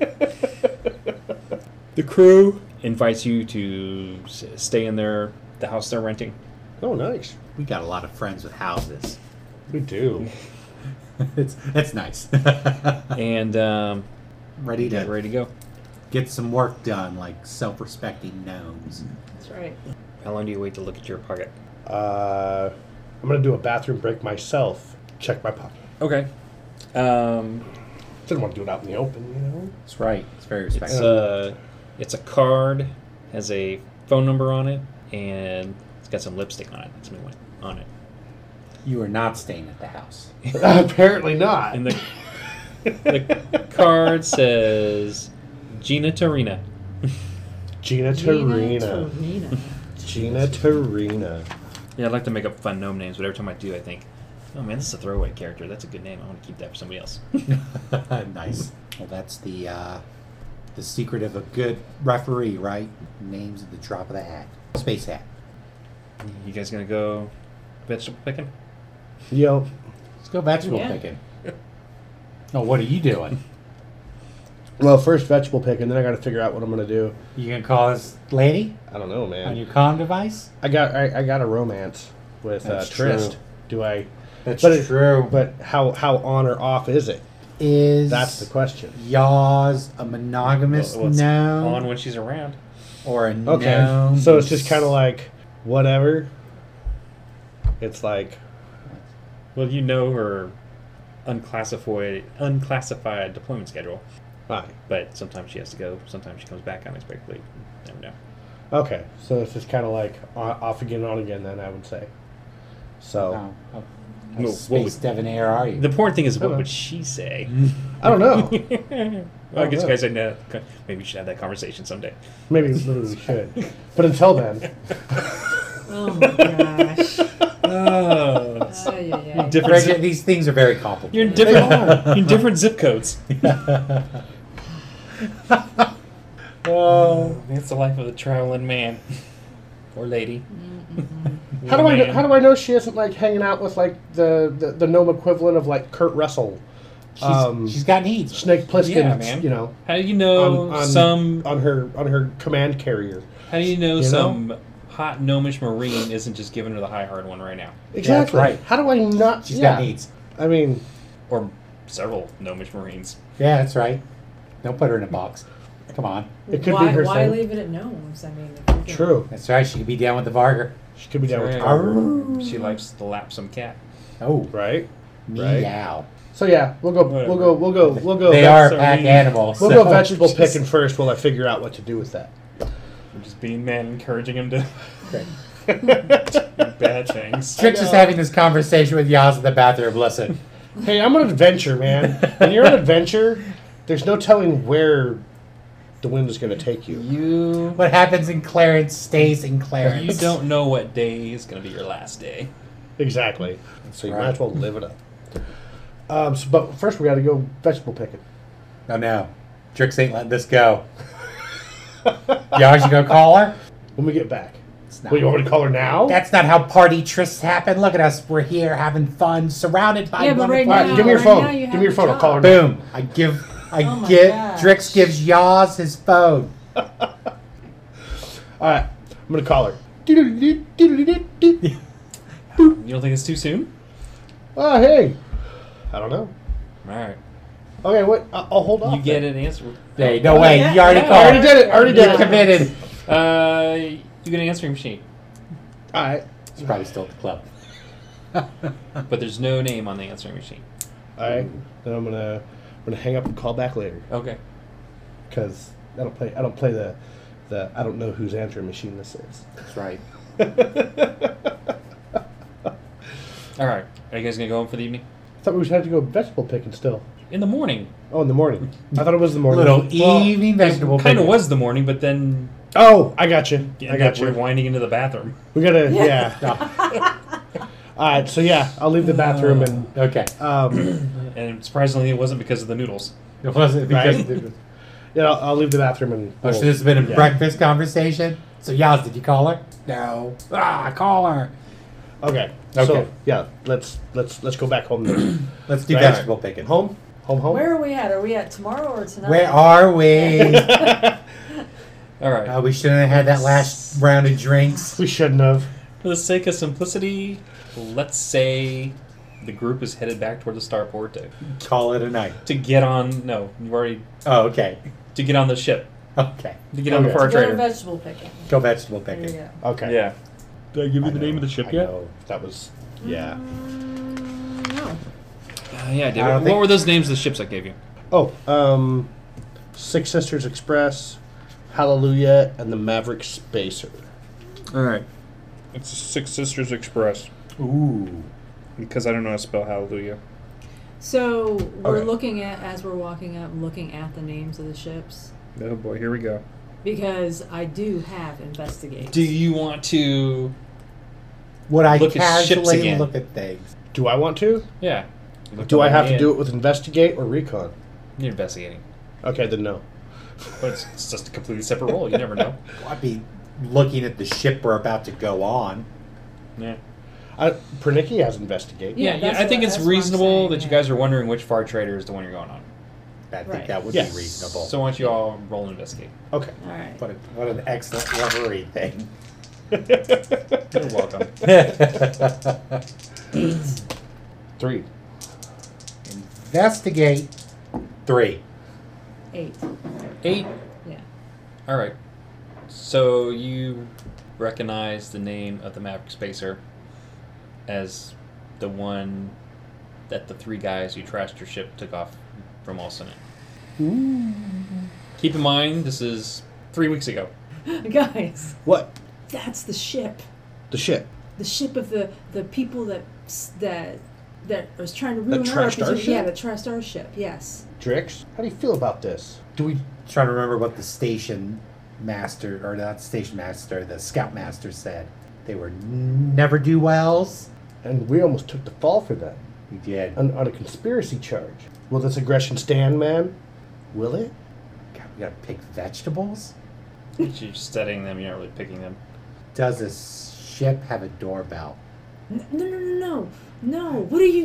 B: The crew invites you to s- stay in their the house they're renting.
A: Oh, nice.
C: We got a lot of friends with houses.
A: We do.
C: it's it's nice.
B: And um,
C: Ready
B: get
C: to
B: ready to go.
C: get some work done like self-respecting gnomes.
D: That's right.
B: How long do you wait to look at your pocket?
A: Uh, I'm going to do a bathroom break myself. Check my pocket.
B: Okay. Um,
A: Didn't want to do it out in the open, you know?
C: That's right. It's very
B: it's
C: respectful.
B: a it's a card, has a phone number on it, and it's got some lipstick on it. That's me on it.
C: You are not staying at the house.
A: Apparently not.
B: And the the card says Gina Tarina.
A: Gina Tarina.
D: Tarina.
A: Gina Tarina.
B: Yeah, I'd like to make up fun gnome names, but every time I do, I think, oh man, this is a throwaway character. That's a good name. I want to keep that for somebody else.
C: Nice. Well, that's the uh, the secret of a good referee, right? Names at the drop of the hat. Space hat.
B: You guys gonna go vegetable picking?
A: Yo,
C: Let's go vegetable
D: Yeah.
C: picking. Oh, what are you doing?
A: Well, first vegetable pick, and then I got to figure out what I'm gonna do.
C: You gonna call this lady
A: I don't know,
C: on
A: man.
C: your comm device?
A: I got I, I got a romance with uh,
C: That's
A: Trist.
C: true.
A: Do I?
C: That's
A: But it-
C: true.
A: But how how on or off is it?
C: Is
A: That's the question.
C: Yaws a monogamous
B: Well, it's
C: gnome
B: on when she's around.
C: or a
A: Okay,
C: gnome?
A: so it's just kind of like whatever. It's like
B: Well, you know her unclassified unclassified deployment schedule,
A: fine.
B: but sometimes she has to go. Sometimes she comes back unexpectedly. Never know.
A: Okay, so it's just kind of like o- off again, on again. Then I would say. So
C: Oh, oh, how
B: Well, what
C: space
B: would-
C: debonair are you?
B: The important thing is, what
A: Hello.
B: would she say?
A: I don't know.
B: Well, I guess
A: know.
B: you guys didn't. Uh, maybe we should have that conversation someday.
A: Maybe we literally should. But until then,
D: Oh my gosh.
B: Oh,
D: Ay, ay, ay.
B: different.
C: Bridget,
B: Zip,
C: these things are very complicated.
B: you're in different. You're in different zip codes. Oh, that's the life of the traveling man or lady.
A: how do I know,
B: Man.
A: how do I know she isn't like hanging out with like the the, the gnome equivalent of like Kurt Russell,
C: She's,
A: um,
C: she's got needs.
A: Snake Plissken,
B: Yeah, man.
A: you know,
B: How do you know
A: on, on,
B: some?
A: on her on her command carrier.
B: How do you know
A: you know?
B: some hot gnomish marine isn't just giving her the high hard one right now,
A: Exactly.
C: right.
A: How do I not?
C: She's
A: yeah.
C: got needs.
A: I mean,
B: or several gnomish marines?
C: Yeah, that's right. Don't put her in a box. Come on.
A: it could
D: why,
A: be her
D: why
A: thing.
D: leave it at gnomes? I mean, if you can-
A: True.
C: That's right. She could be down with the Varger.
A: She could be down with
B: Right.
A: Carver,
B: She likes to lap some cat.
C: Oh,
A: right? Right.
C: meow.
A: So yeah, we'll go.
B: Whatever.
A: We'll go. We'll go. We'll go.
C: They
A: veg-
C: are a
B: so
C: pack
B: mean.
C: animal.
A: We'll
C: so-
A: go vegetable
B: just-
A: picking first while I figure out what to do with that.
B: I'm just being man, encouraging him to
C: Okay.
B: do bad things.
C: Trix is having this conversation with Yaz in the bathroom. Listen.
A: Hey, I'm on an adventure, man. When you're on an adventure, there's no telling where the wind is going to take you.
B: You
C: What happens in Clarence stays in Clarence.
B: you don't know what day is going to be your last day.
A: Exactly. So you
C: Right.
A: might as well live it up. Um, so, but first, we got to go vegetable picking.
C: Oh no. Trix ain't letting this go. Yaz, you gonna call her?
A: When we get back.
C: It's not.
A: Well, you want me to call her now?
C: That's not how party trysts happen. Look at us. We're here having fun, surrounded by
D: Yeah, but right
C: wonderful-
A: All right,
D: now-
A: give me your
D: right
A: phone.
D: now you
A: Give
D: have
A: me your
D: a
A: phone. I'll call her
D: job.
A: now.
C: Boom. I give I
D: Oh my
C: get
D: gosh.
C: Drix gives Yaz his phone.
A: All right, I'm going to call her. Doodle-doo-doo-doo-doo-doo.
B: You don't think it's too soon?
A: Oh, hey. I don't know.
B: All right.
A: Okay, what? I'll I'll hold off.
B: You get
A: then.
B: an answer.
C: Hey, no
D: Oh,
C: way.
D: yeah,
C: You already
D: yeah.
C: called.
A: I already did it. I already did
C: You're
A: it.
C: committed.
B: Uh, you get an answering machine,
A: All right.
C: He's probably still at the club.
B: but there's no name on the answering machine.
A: All right. Then I'm gonna I'm gonna hang up and call back later
B: Okay.
A: because I don't play I don't play the the I don't know whose answering machine this is.
C: That's right.
B: All right. Are you guys gonna go home for the evening?
A: I thought we had to go vegetable picking still.
B: In the morning.
A: Oh, in the morning. I thought it was the morning.
C: Little
B: Well,
C: evening vegetable.
B: Kind of
C: picking.
B: was the morning, but then
A: Oh, I got you.
B: you
A: I
B: ended
A: got
B: up
A: you.
B: rewinding into the bathroom.
A: We gotta yeah. All right. So yeah, I'll leave the bathroom and
C: Okay.
A: um,
B: And surprisingly, it wasn't because of the noodles.
C: It wasn't because.
A: Right.
C: it was-
A: yeah, I'll, I'll leave the bathroom and.
C: Oh, so this has been a
A: Yeah.
C: breakfast conversation. So Yaz, did you call her? No. Ah, call her.
A: Okay.
C: Okay.
A: So yeah, let's let's let's go back home then.
C: Let's do
A: Right.
C: vegetable picking.
A: Home, home, home.
D: Where are we at? Are we at tomorrow or tonight?
C: Where are we?
B: All right.
C: Uh, we shouldn't have had that last round of drinks.
A: We shouldn't have.
B: For the sake of simplicity, let's say the group is headed back toward the starport to,
C: Call it a night.
B: to get on. No, you've already
C: Oh, okay.
B: to get on the ship
C: Okay.
B: to get on the
A: Okay.
B: far
D: Go to
B: trader.
D: vegetable picking.
C: Go vegetable
D: There you
C: picking.
D: go.
A: Okay.
B: Yeah. Did I give
A: I know, I
B: yet?
A: know. That was yeah.
D: Mm, no.
B: Uh, yeah, I did.
C: I don't
B: What
C: think-
B: were those names of the ships I gave you?
A: Oh, um, Six Sisters Express, Hallelujah, and the Maverick Spacer.
B: All right. It's Six Sisters Express
C: Ooh.
B: because I don't know how to spell hallelujah.
D: So we're
A: Okay.
D: looking at, as we're walking up, looking at the names of the ships
B: Oh boy, here we go.
D: because I do have investigate.
B: Do you want to?
C: Would I
B: Look at ships
C: casually
B: again.
C: look at things?
A: Do I want to?
B: Yeah.
A: Do I have to do it with investigate or recon?
B: You're investigating,
A: Okay, then no.
B: but it's, it's just a completely separate role. You never know.
C: I'd be looking at the ship we're about to go on.
B: Yeah.
A: I, Pernicki has investigate.
D: Yeah,
B: Yeah, yeah.
D: that's
B: I think
D: what-
B: it's
D: that's what I'm
B: reasonable
D: saying,
B: that you
D: yeah.
B: guys are wondering which far trader is the one you're going on.
C: I think
D: Right.
C: that would
A: Yes.
C: be reasonable.
B: So why don't you all roll an investigate?
A: Okay.
D: All right.
C: what, a, what an excellent referee thing.
B: You're welcome.
A: Three.
C: Investigate. Three.
D: Eight.
B: Eight.
D: Yeah.
B: All right. So you recognize the name of the Maverick Spacer as the one that the three guys who trashed your ship took off from Olsen in. Keep in mind, this is three weeks ago.
D: Guys,
A: What?
D: that's the ship.
A: The ship.
D: The ship of the the people that that that was trying to ruin
A: That
D: our
A: trashed our
D: position. Yeah,
A: ship?
D: that trashed our ship. Yes.
A: Drix, how do you feel about this?
C: Do we try to remember what the station master, or not station master, the scout master said? They were never do wells.
A: And we almost took the fall for that
C: We did.
A: on, on a conspiracy charge. Will this aggression stand, man? Will it?
C: God, we gotta pick vegetables.
B: You're studying them, you're not really picking them.
C: Does this ship have a doorbell?
D: No, no, no, no, no. No. What are you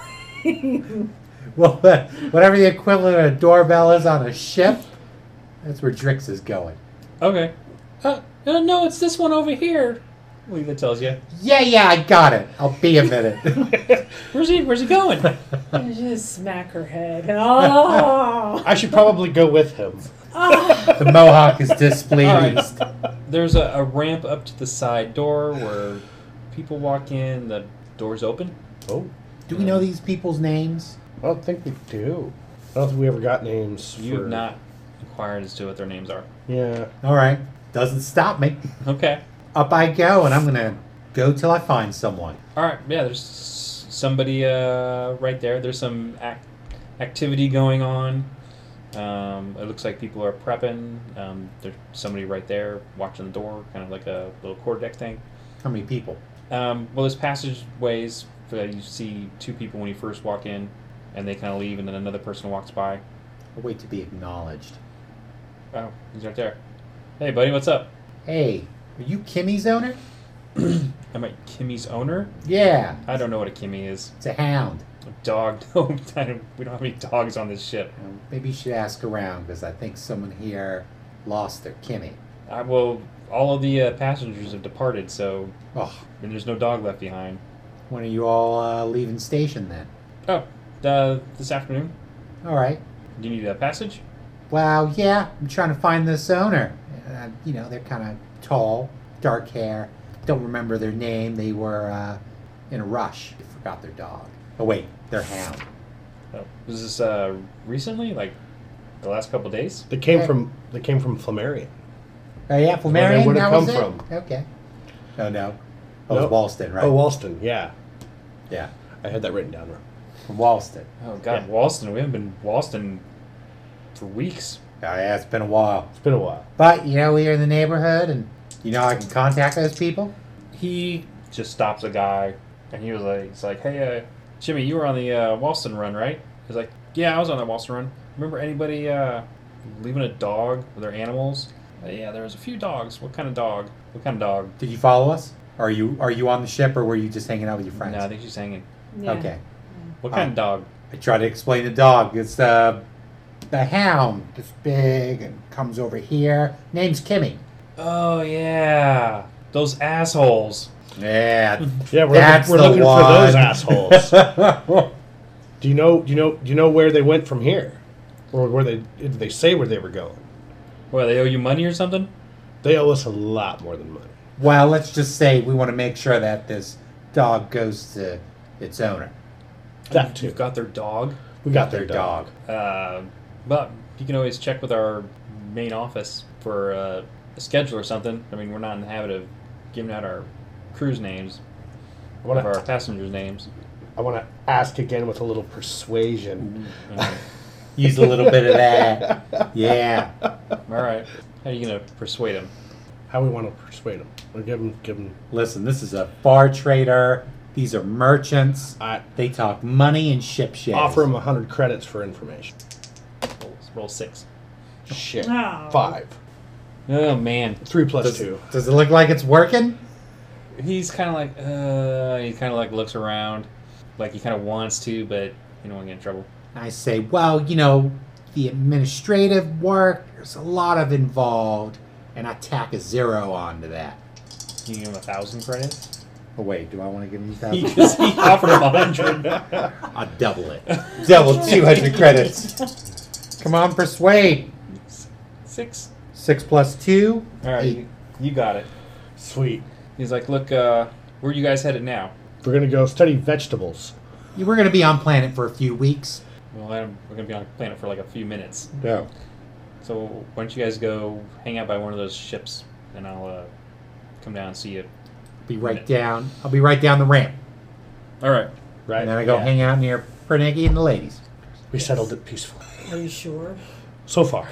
D: doing?
C: Well, whatever the equivalent of a doorbell is on a ship, that's where Drix is going.
B: Okay. Uh, uh, no, it's this one over here. Leela tells you.
C: Yeah, yeah, I got it. I'll be a minute.
B: Where's he? Where's he going?
D: I just smack her head. Oh.
A: I should probably go with him.
D: Oh.
C: The Mohawk is displeased.
B: There's a, a ramp up to the side door where people walk in. The door's open.
A: Oh,
C: Do we know these people's names?
A: I don't think we do. I don't think we ever got names.
B: You've
A: for...
B: not inquired as to what their names are.
A: Yeah.
C: All right. Doesn't stop me.
B: Okay.
C: Up I go, and I'm gonna go till I find someone.
B: All right. Yeah. There's s- somebody uh, right there. There's some ac- activity going on. Um, it looks like people are prepping. Um, there's somebody right there watching the door, kind of like a little quarterdeck thing.
C: How many people?
B: Um, well, there's passageways. For you see two people when you first walk in, and they kind of leave, and then another person walks by.
C: I'll wait to be acknowledged.
B: Oh, he's right there. Hey, buddy, what's up?
C: Hey, are you Kimmy's owner?
B: Am I Kimmy's owner?
C: Yeah,
B: I don't know what a Kimmy is.
C: it's a hound.
B: A dog? No, I don't- we don't have any dogs on this ship.
C: Um, maybe you should ask around, because I think someone here lost their Kimmy.
B: I will. All of the uh, passengers have departed, so
C: Oh,
B: and there's no dog left behind.
C: when are you all uh, leaving station then?
B: Oh, uh, this afternoon.
C: All right.
B: Do you need a passage?
C: Well, yeah, I'm trying to find this owner. Uh, you know, they're kind of tall, dark hair. Don't remember their name. They were uh, in a rush. They forgot their dog. Oh, wait, their hound.
B: Oh, was this uh, recently? Like the last couple days?
A: They came
C: Okay.
A: from they came from Flammarion.
C: Oh, yeah,
A: where they
C: Flammarion,
A: would've
C: that
A: come
C: was it?
A: from.
C: Okay. Oh, no. Oh,
A: Nope.
C: it was Walston, right?
A: Oh, Walston. Yeah,
C: yeah,
A: I had that written down wrong.
C: from Walston.
B: Oh God,
A: Yeah.
B: Walston. We haven't been Walston for weeks.
C: Oh, yeah, it's been a while.
A: It's been a while.
C: But, you know, we're in the neighborhood, and you know I can contact those people?
B: He just stops a guy, and he was like, "It's like, hey, uh, Jimmy, you were on the uh, Walston run, right?" He's like, "Yeah, I was on that Walston run. Remember anybody uh, leaving a dog with their animals?" Uh, yeah, there was a few dogs. What kind of dog? What kind of dog?
C: Did you follow us? Are you are you on the ship, or were you just hanging out with your friends?
B: No, I think she's hanging.
D: Yeah.
C: Okay.
B: What kind
C: Uh,
B: of dog?
C: I try to explain the dog. It's uh, the hound. This big and comes over here. Name's Kimmy.
B: Oh yeah, those assholes.
C: Yeah,
A: Yeah, we're
C: that's
A: looking, we're
C: the
A: looking
C: one.
A: for those assholes. Do you know? Do you know? Do you know where they went from here, or where they did they say where they were going?
B: What, they owe you money or something?
A: They owe us a lot more than money.
C: Well, let's just say we want to make sure that this dog goes to its owner.
A: That too.
B: You've got their dog.
A: We got their dog.
B: Uh, but you can always check with our main office for uh, a schedule or something. I mean, we're not in the habit of giving out our crew's names,
A: I
B: one
A: want
B: of
A: to.
B: our passengers' names.
A: I want to ask again with a little persuasion.
B: Um,
C: Use a little bit of that. Yeah.
B: all right. How are you going to persuade him?
A: How we want to persuade them? Or give them, give them.
C: Listen, this is a far trader. These are merchants.
A: I
C: They talk money and ship shares.
A: offer them a hundred credits for information.
B: Roll, roll six.
A: Shit.
D: Oh.
A: Five.
B: Oh, man.
A: Three plus
C: Does,
A: two.
C: does it look like it's working?
B: He's kind of like, uh, he kind of like looks around, like he kind of wants to, but you don't want to get in trouble.
C: I say, well, you know, the administrative work. There's a lot of involved, and I tack a zero onto that.
B: You give him a thousand credits.
C: Oh wait, do I want to give him a
B: He
C: thousand?
B: just he offered him a hundred.
C: I'll double it. Double two hundred credits. Come on, persuade.
B: Six.
C: Six plus two.
B: All right,
C: Eight.
B: you, you got it.
A: Sweet.
B: He's like, look, uh, where are you guys headed now?
A: We're gonna go study vegetables.
C: We're going to be on planet for a few weeks.
B: Well, I'm, we're gonna be on the planet for like a few minutes.
A: No.
B: So why don't you guys go hang out by one of those ships, and I'll uh, come down and see you.
C: Be right down. I'll be right down the ramp.
B: All right.
A: Right.
C: And then I go
A: Yeah.
C: hang out near Pernegi and the ladies.
A: We settled it peacefully.
D: Are you sure?
A: So far.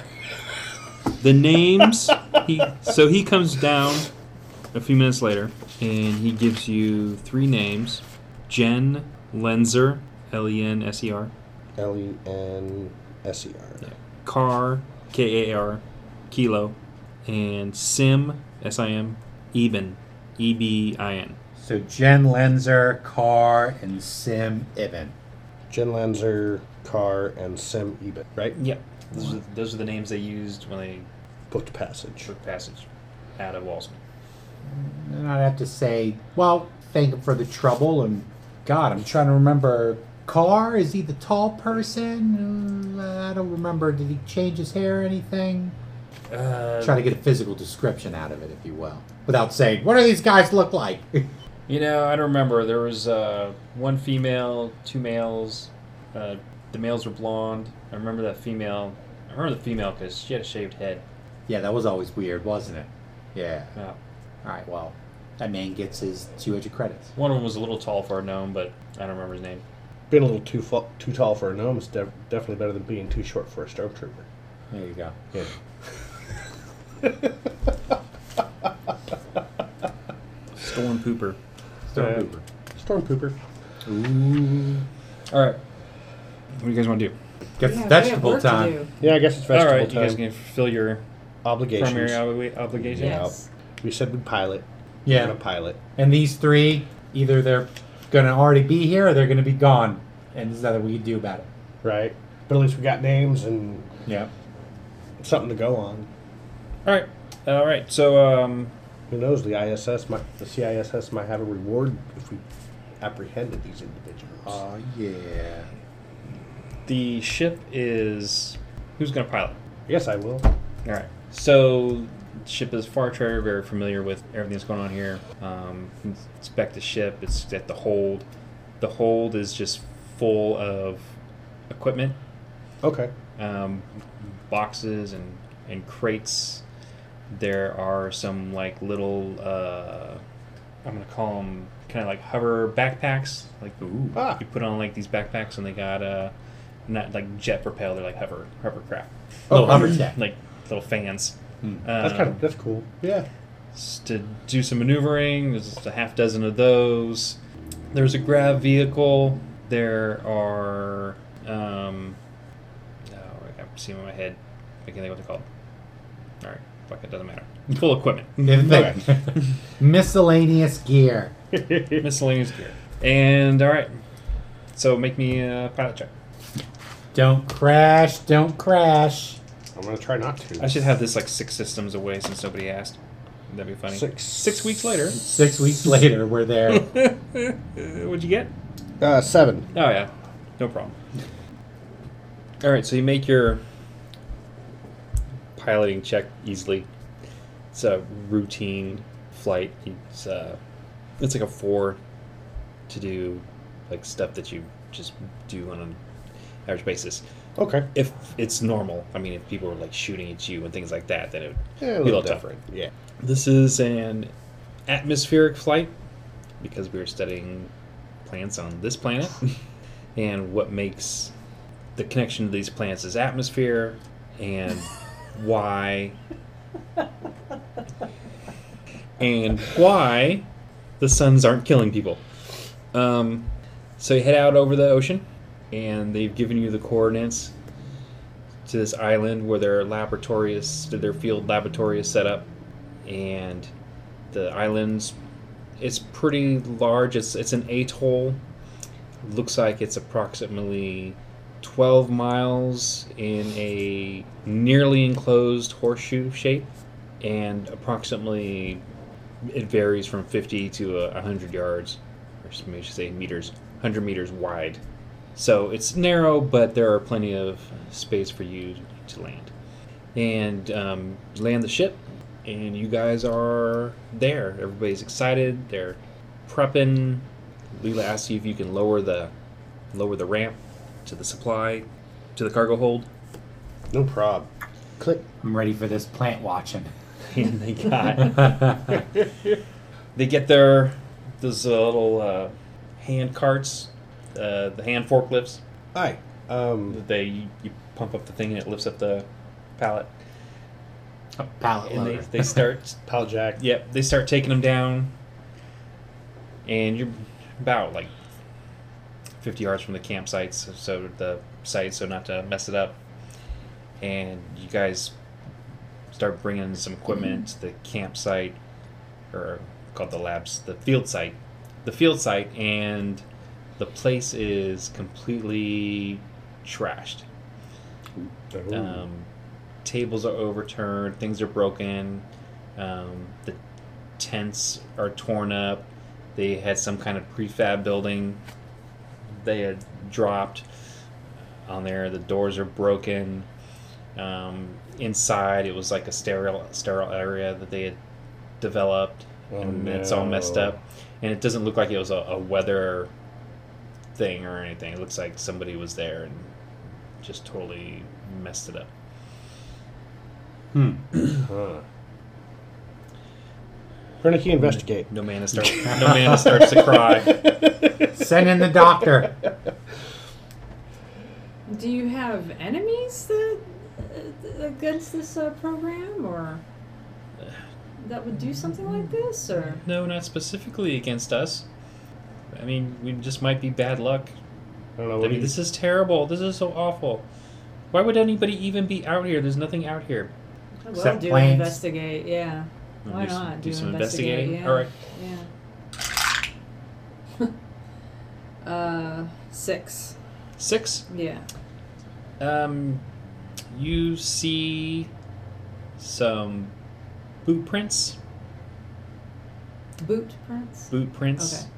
B: The names. he so he comes down a few minutes later, and he gives you three names: Jen Lenser, L E N S E R,
A: L E N S E R.
B: Car, K A R, Kilo, and Sim, S I M, Eben, E B I N.
C: So Jen Lenser, Carr, and Sim Ibn.
A: Jen Lanzer, Carr, and Sim Ebit, right?
B: Yep. Those are, those are the names they used when they
A: Booked passage.
B: took passage out of Walsman.
C: And I'd have to say, well, thank him for the trouble. And God, I'm trying to remember. Carr, is he the tall person? Uh, I don't remember. Did he change his hair or anything?
B: Uh,
C: Try to get a physical description out of it, if you will, without saying, what do these guys look like?
B: You know, I don't remember. There was uh, one female, two males. Uh, the males were blonde. I remember that female. I remember the female because she had a shaved head.
C: Yeah, that was always weird, wasn't it? Yeah.
B: Yeah.
C: All right, well, that man gets his two hundred credits.
B: One of them was a little tall for a gnome, but I don't remember his name.
A: Being a little too fu- too tall for a gnome is def- definitely better than being too short for a stormtrooper.
C: There you go.
A: Yeah.
B: Storm Pooper.
C: Stormtrooper.
A: Stormtrooper.
C: Ooh.
B: All right. What do you guys want to do?
C: Guess
D: We
C: it's
D: have- we have
C: vegetable
D: work to
C: time.
D: do.
A: Yeah, I guess it's
B: All
A: vegetable
B: right, you guys
A: time.
B: can fulfill your
A: Obligations.
B: primary obli- obligation.
A: Yeah.
D: Yes.
A: We said we'd pilot.
C: Yeah.
A: We're gonna pilot.
C: And these three, either they're going to already be here or they're going to be gone. And there's nothing we can do about it.
A: Right? But at least we got names and
C: Yeah.
A: something to go on.
B: All right. All right. So, um,
A: Who knows? The I S S might, the C I S S might have a reward if we apprehended these individuals.
C: Oh, yeah.
B: the ship is. Who's going to pilot?
A: Yes, I will.
B: All right. So, the ship is Far Trader, very familiar with everything that's going on here. Um, you can inspect the ship. It's at the hold. The hold is just full of equipment,
A: Okay.
B: um, boxes and, and crates. There are some like little, uh, I'm gonna call them kind of like hover backpacks. Like
C: Ooh.
A: Ah.
B: you put on like these backpacks and they got uh, not like jet propelled. They're like hover hovercraft,
C: Oh,
A: Oh,
C: hover tech.
B: like little fans.
C: Hmm.
A: That's
B: Um,
A: kind of that's cool. Yeah.
B: s- to do some maneuvering. There's just a half dozen of those. There's a grav vehicle. There are. Um, oh, I'm seeing in my head. I can't think what they're called. All right, fuck it, doesn't matter. Full equipment,
C: Yeah, thing. Miscellaneous gear.
B: miscellaneous gear, and all right. So make me a pilot check.
C: Don't crash. Don't crash.
A: I'm gonna try not to.
B: I should have this like six systems away since nobody asked. That'd be funny.
A: Six.
B: Six weeks later.
C: Six weeks later, we're there.
B: What'd you get?
A: Uh, seven.
B: Oh yeah, no problem. All right, so you make your piloting check easily. It's a routine flight. It's uh, it's like a four to do like stuff that you just do on an average basis.
A: Okay.
B: If it's normal, I mean, if people were like shooting at you and things like that, then it would
A: Yeah, a
B: be a
A: little
B: little tougher.
A: different. Yeah.
B: This is an atmospheric flight because we're studying plants on this planet and what makes the connection to these plants is atmosphere and why and why the suns aren't killing people. Um, so you head out over the ocean and they've given you the coordinates to this island where their laboratory is, their field laboratory is set up, and the island's it's pretty large. It's it's an atoll. Looks like it's approximately twelve miles in a nearly enclosed horseshoe shape, and approximately it varies from fifty to a hundred yards, or maybe I should say meters, hundred meters wide. So it's narrow, but there are plenty of space for you to land. And um, land the ship, and you guys are there. Everybody's excited. They're prepping. Leela asks you if you can lower the lower the ramp to the supply, to the cargo hold.
A: No prob. Click.
C: I'm ready for this plant watching.
B: And they got they get their those uh, little uh, hand carts, uh, the hand forklifts.
A: Hi. Um,
B: They you pump up the thing and it lifts up the pallet,
C: A pallet
B: and they
C: loader.
B: they start.
A: Pal Jack.
B: Yep, they start taking them down, and you're about like fifty yards from the campsite, so, so the site, so not to mess it up. And you guys start bringing some equipment to the campsite, or called the labs, the field site, the field site, and the place is completely trashed.
A: Ooh.
B: Um, tables are overturned, things are broken, um, the tents are torn up. They had some kind of prefab building they had dropped on there. The doors are broken. Um, inside, it was like a sterile sterile area that they had developed,
A: Oh,
B: and it's all messed
A: no.
B: up. And it doesn't look like it was a, a weather thing or anything. It looks like somebody was there and just totally messed it up.
C: Hmm.
A: Huh. Renicky, investigate.
B: No man starts. No man starts to cry.
C: Send in the doctor.
D: Do you have enemies that uh, against this uh, program, or that would do something like this, or?
B: No, not specifically against us. I mean, we just might be bad luck.
A: I don't know.
B: I
A: What
B: mean,
A: do you,
B: this is terrible. This is so awful. Why would anybody even be out here? There's nothing out here.
D: Well,
C: Except
D: do
C: planes.
D: investigate. Yeah.
B: Wanna
D: Why
B: do some-
D: not?
B: do
D: Do
B: some
D: investigate,
B: investigating?
D: yeah.
B: All right.
D: Yeah. uh, six.
B: Six.
D: Yeah.
B: Um, you see some boot prints.
D: Boot prints.
B: Boot prints.
D: Okay.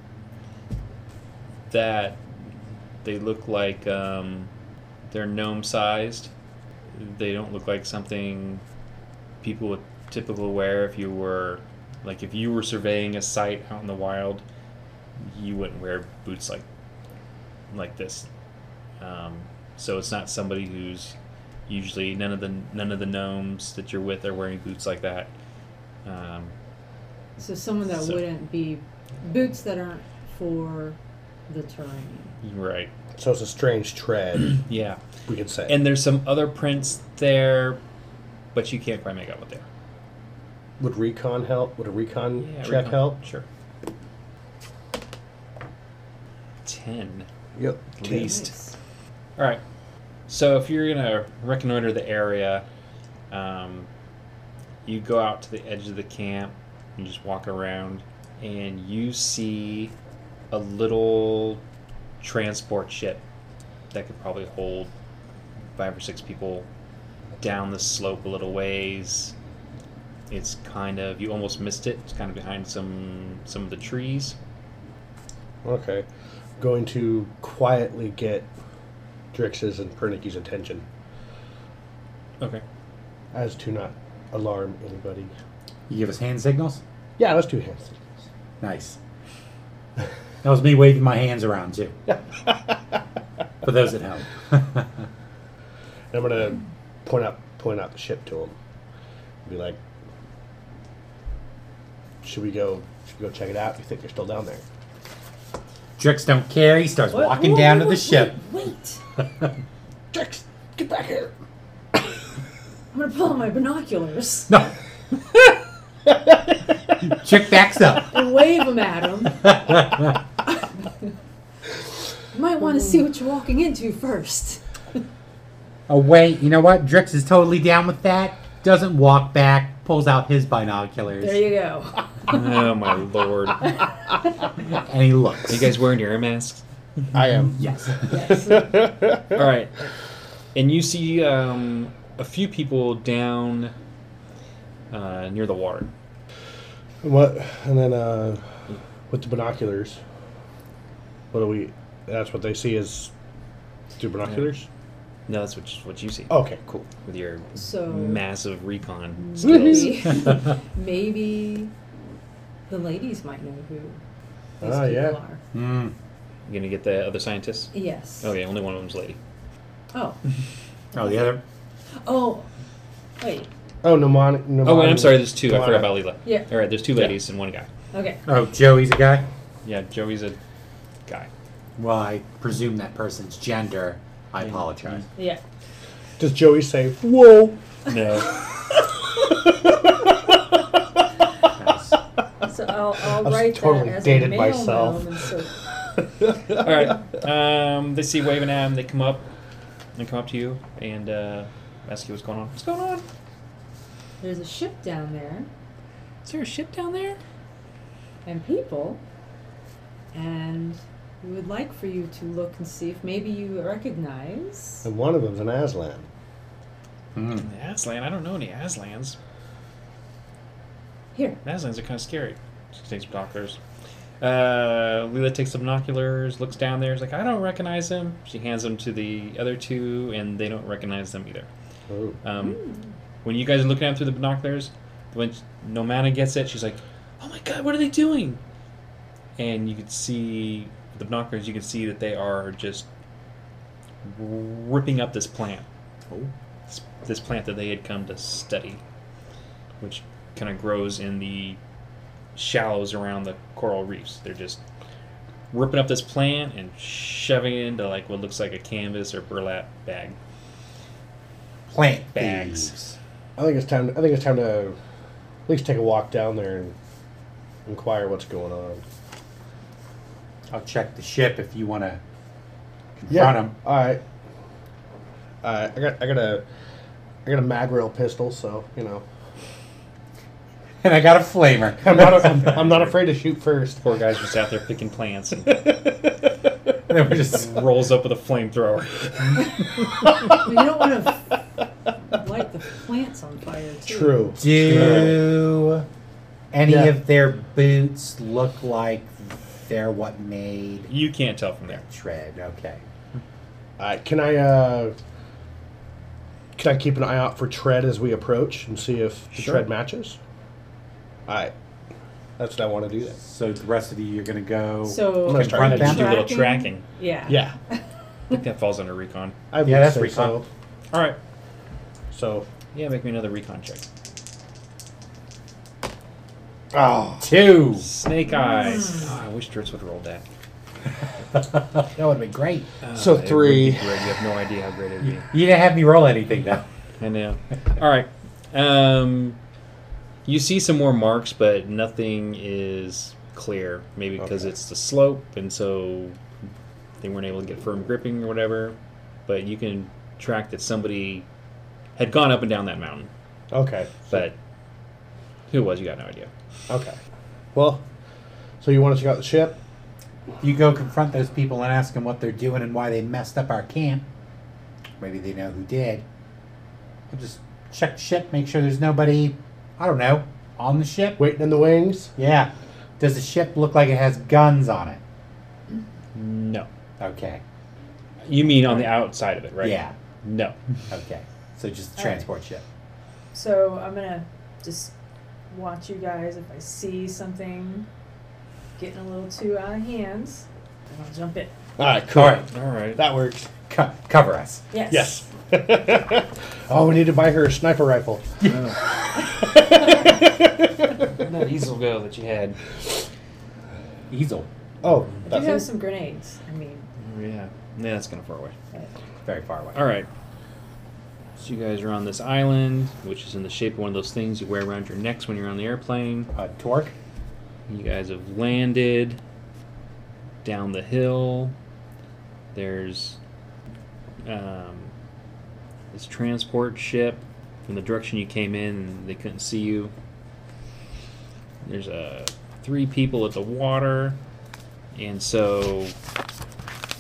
B: That they look like um, they're gnome sized. They don't look like something people would typically wear if you were like if you were surveying a site out in the wild. You wouldn't wear boots like like this. Um, so it's not somebody who's usually none of the none of the gnomes that you're with are wearing boots like that. Um,
D: So someone that
B: So-
D: wouldn't be boots that aren't for the terrain.
B: right.
A: so it's a strange tread,
B: Yeah.
A: we could say.
B: And there's some other prints there, but you can't quite make out what they are.
A: Would recon help? Would a recon
B: Yeah,
A: check
B: recon-
A: help?
B: Sure. Ten.
A: Yep.
B: At
A: ten.
B: least.
D: Nice.
B: All right. So if you're gonna reconnoiter the area, um, you go out to the edge of the camp and just walk around, and you see a little transport ship that could probably hold five or six people down the slope a little ways. It's kind of you almost missed it. It's kind of behind some some of the trees.
A: Okay. Going to quietly get Drix's and Pernicky's attention
B: Okay.
A: as to not alarm anybody.
C: You give us hand signals?
A: Yeah, let's do hands.
C: Nice. That was me waving my hands around too. For those at home.
A: I'm gonna point out point out the ship to him. Be like, should we go? Should we go check it out? You think they're still down there?
C: Tricks don't care. He starts
D: What?
C: walking
D: Whoa,
C: down
D: whoa,
C: to the
D: whoa,
C: ship.
D: Wait.
A: Drix, get back here!
D: I'm gonna pull out my binoculars
C: No. Chick backs up.
D: and wave them at him. You might want to see what you're walking into first.
C: Oh wait, you know what? Drix is totally down with that. Doesn't walk back. Pulls out his binoculars.
D: There you go.
B: Oh my lord!
C: And he looks.
B: Are you guys wearing your air masks?
A: I am.
C: Yes.
D: Yes.
B: All right, and you see um, a few people down uh, near the water.
A: What? And then uh, with the binoculars, what do we? That's what they see is through binoculars.
B: No, that's what what you see.
A: Okay, cool.
B: With your
D: So
B: massive recon skills.
D: maybe, maybe the ladies might know who these
A: Ah,
D: people
A: yeah.
D: are.
C: Mm.
B: You gonna get the other scientists?
D: Yes.
B: Okay, only one of them's lady.
D: Oh.
C: Oh, the other.
D: Oh. Wait.
A: Oh, mnemonic. mnemonic
B: Oh, wait, I'm sorry. There's two. I forgot
A: mnemonic.
B: about Leela.
D: Yeah.
B: All right, there's two ladies and one guy.
D: Okay.
C: Oh, Joey's a guy.
B: Yeah, Joey's a guy.
C: Well, I presume that person's gender. I apologize.
D: Yeah.
A: Does Joey say, "Whoa"?
B: No.
C: Nice.
D: So I'll, I'll
A: I've
D: write
A: totally
D: that as
A: dated
D: a male
A: myself.
D: gnome, and so
B: All right. Um, they see waving at him. They come up. They come up to you and uh, ask you what's going on. What's going on?
D: there's a ship down there
B: Is there a ship down there?
D: and people, and we would like for you to look and see if maybe you recognize.
A: And one of them's an Aslan.
C: Mm.
B: Aslan? I don't know any Aslans.
D: Here.
B: Aslans are kind of scary. She takes binoculars. Uh, Leela takes the binoculars, looks down there, is like, I don't recognize him. She hands them to the other two, and they don't recognize them either.
A: Oh.
B: Um,
D: Hmm.
B: When you guys are looking at them through the binoculars, when Nomana gets it, she's like, oh my god, what are they doing? And you can see, with the binoculars, you can see that they are just ripping up this plant.
C: Oh.
B: This, this plant that they had come to study, which kind of grows in the shallows around the coral reefs. They're just ripping up this plant and shoving it into like what looks like a canvas or burlap bag.
C: Plant
B: Bags.
C: thieves.
A: I think it's time. I think it's time to at least take a walk down there and inquire what's going on.
C: I'll check the ship if you want to confront
A: Yeah.
C: him.
A: All right. Uh, I got. I got a. I got a mag rail pistol, so you know.
C: And I got a flamer.
A: I'm not. A, I'm not afraid to shoot first.
B: Poor guy's just out there picking plants and
C: And then we're just.
B: rolls up with a flamethrower.
D: You don't want to light the plants on fire, too.
A: True.
C: Do any
A: Yeah.
C: of their boots look like they're what made
B: You can't tell from there.
C: tread? Okay.
A: All right. Can I? Uh, can I keep an eye out for tread as we approach and see if the
B: Sure.
A: tread matches? All right. That's what I want to do then.
C: So the rest of you, you're gonna go.
D: So
A: I'm gonna start
C: Confront
A: heading
C: them?
B: Do a little
D: Tracking?
B: tracking.
D: Yeah.
A: Yeah.
B: I think that falls under recon.
A: I would
C: Yeah, that's
A: say
C: recon.
A: so.
B: All right.
A: So.
B: Yeah, make me another recon check.
A: Oh.
C: Two.
B: Snake eyes. Oh, I wish Dritz would have rolled that.
C: That would have been great.
B: Uh,
A: So
B: it would
A: three.
B: be great. You have no idea how great it would be.
C: You didn't have me roll anything though.
B: I know. All right. Um, you see some more marks, but nothing is clear. Maybe because
A: Okay.
B: it's the slope, and so they weren't able to get firm gripping or whatever. But you can track that somebody had gone up and down that mountain.
A: Okay.
B: But who it was, you got no idea.
A: Okay. Well, so you want to check out the ship?
C: You go confront those people and ask them what they're doing and why they messed up our camp. Maybe they know who did. We'll just check the ship, make sure there's nobody, I don't know, on the ship.
A: Waiting in the wings?
C: Yeah. Does the ship look like it has guns on it?
B: No.
C: Okay.
B: You mean on the outside of it, right?
C: Yeah.
B: No.
C: Okay. So just a
D: All right.
C: transport ship.
D: So I'm gonna just watch you guys. If I see something getting a little too out of hands, then I'll jump in.
A: All right, cool.
C: All right.
B: All right.
A: That works.
C: Co- cover us.
D: Yes.
A: Yes. Oh, we need to buy her a sniper rifle.
B: That easel go that you had.
C: Easel.
A: Oh,
D: I do
A: that's
D: have
A: it?
D: some grenades. I mean,
B: Oh, yeah. Yeah, that's kind of far away.
C: Very far away.
B: All right. So you guys are on this island, which is in the shape of one of those things you wear around your necks when you're on the airplane.
C: Uh, torque.
B: You guys have landed down the hill. There's um, this transport ship from the direction you came in, and they couldn't see you. There's uh, three people at the water, and so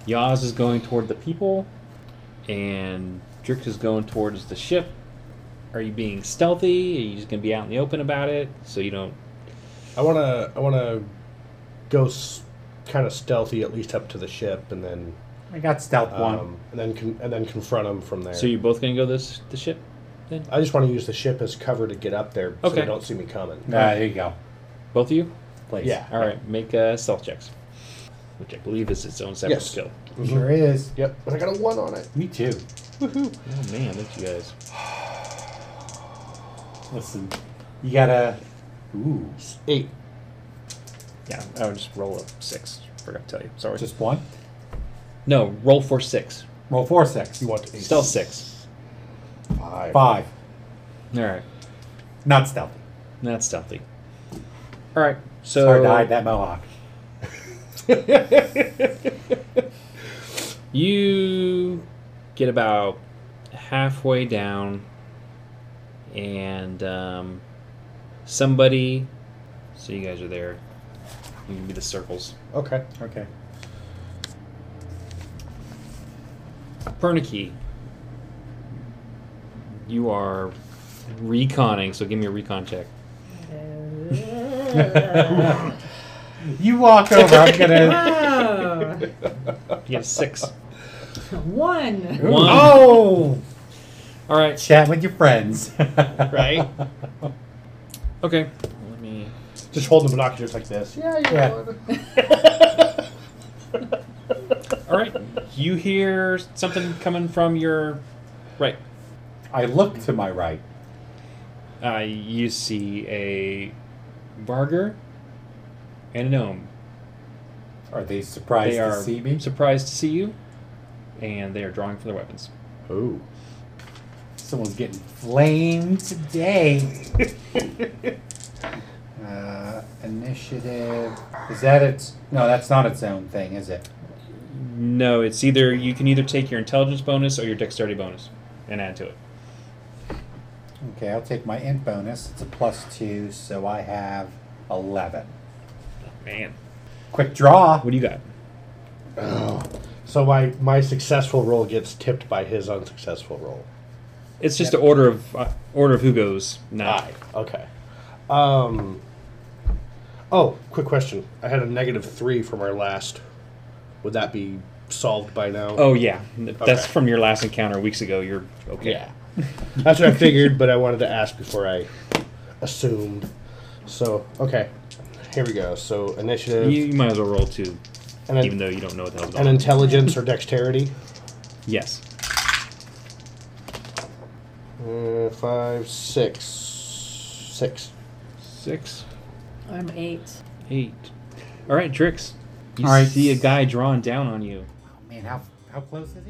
B: Yaz is going toward the people, and Drix is going towards the ship. Are you being stealthy? Are you just going to be out in the open about it so you don't...
A: I want to I want to go s- kind of stealthy, at least up to the ship, and then
C: I got stealth one.
A: um, and then con- and then confront them from there.
B: So you're both going to go this the ship then?
A: I just want to use the ship as cover to get up there, so
B: Okay.
A: they don't see me coming.
C: Ah, there you go.
B: Both of you?
C: Please.
A: Yeah.
B: All right, make uh, stealth checks, which I believe is its own separate
A: Yes.
B: skill.
A: Mhm.
C: Sure is.
A: Yep, and I got a one on it.
C: Me too.
B: Oh man, look at you guys.
C: Listen, you gotta. Ooh,
A: Eight.
B: Yeah, I would just roll a six. Forgot to tell you. Sorry.
C: just one.
B: No, roll for six.
C: Roll four six.
A: You want to
B: Stealth six.
A: Five.
C: Five.
B: All right,
C: Not stealthy.
B: that's stealthy. All right,
C: It's
B: so
C: hard to hide that mohawk.
B: you get about halfway down, and um, somebody. So you guys are there. You can be the circles.
A: Okay.
C: Okay.
B: Pernicky, you are reconning, so give me a recon check.
C: You walk over. I'm gonna.
D: Oh.
B: You get a six.
D: One.
B: One.
C: Oh!
B: All right.
C: Chat with your friends.
B: Right. Okay. Let me.
A: Just holding the binoculars like this. Yeah,
C: Yeah.
B: All right. You hear something coming from your right.
C: I look to my right.
B: Uh, you see a Varger and a gnome.
C: Are they surprised
B: They
C: to
B: are
C: see me?
B: surprised to see you, and they are drawing for their weapons.
A: Ooh.
C: Someone's getting flamed today. uh, initiative. Is that its? No, that's not its own thing, is it?
B: No, it's either you can either take your intelligence bonus or your dexterity bonus and add to it.
C: Okay, I'll take my int bonus. It's a plus two, so I have eleven.
B: Man,
C: Quick draw.
B: what do you got?
A: Oh. So my my successful roll gets tipped by his unsuccessful roll.
B: It's just an order of uh, order of who goes. Not
A: Aye. Okay. Um. Oh, quick question. I had a negative three from our last. Would that be solved by now?
B: Oh yeah, that's
A: Okay.
B: from your last encounter weeks ago. You're okay.
A: Yeah. That's what I figured, but I wanted to ask before I assumed. So, okay. Here we go. So, initiative.
B: You, you might as well roll two,
A: and,
B: even though you don't know what the hell's
A: and
B: going on.
A: intelligence or dexterity.
B: Yes.
A: Uh, five, six. Six.
B: Six,
D: I'm eight.
B: eight. All right, Drix. You
C: All right.
B: see a guy drawing down on you.
C: Oh, man, how how close is he?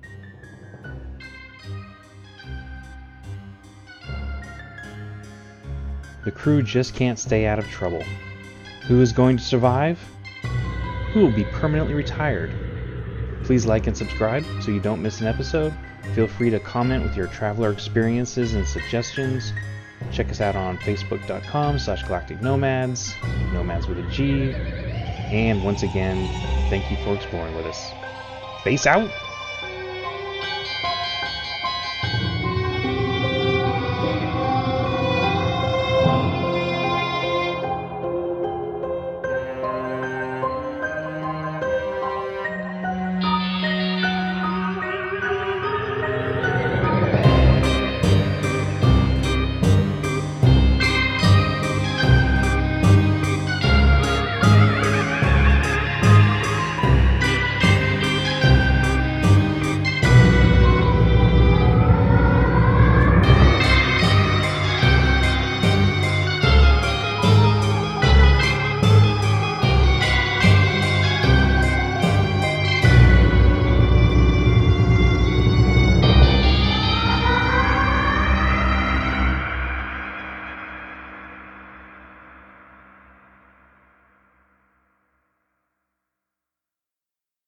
E: The crew just can't stay out of trouble. Who is going to survive? Who will be permanently retired? Please like and subscribe so you don't miss an episode. Feel free to comment with your traveler experiences and suggestions. Check us out on facebook.com slash galactic nomads, nomads with a G. And once again, thank you for exploring with us. Base out!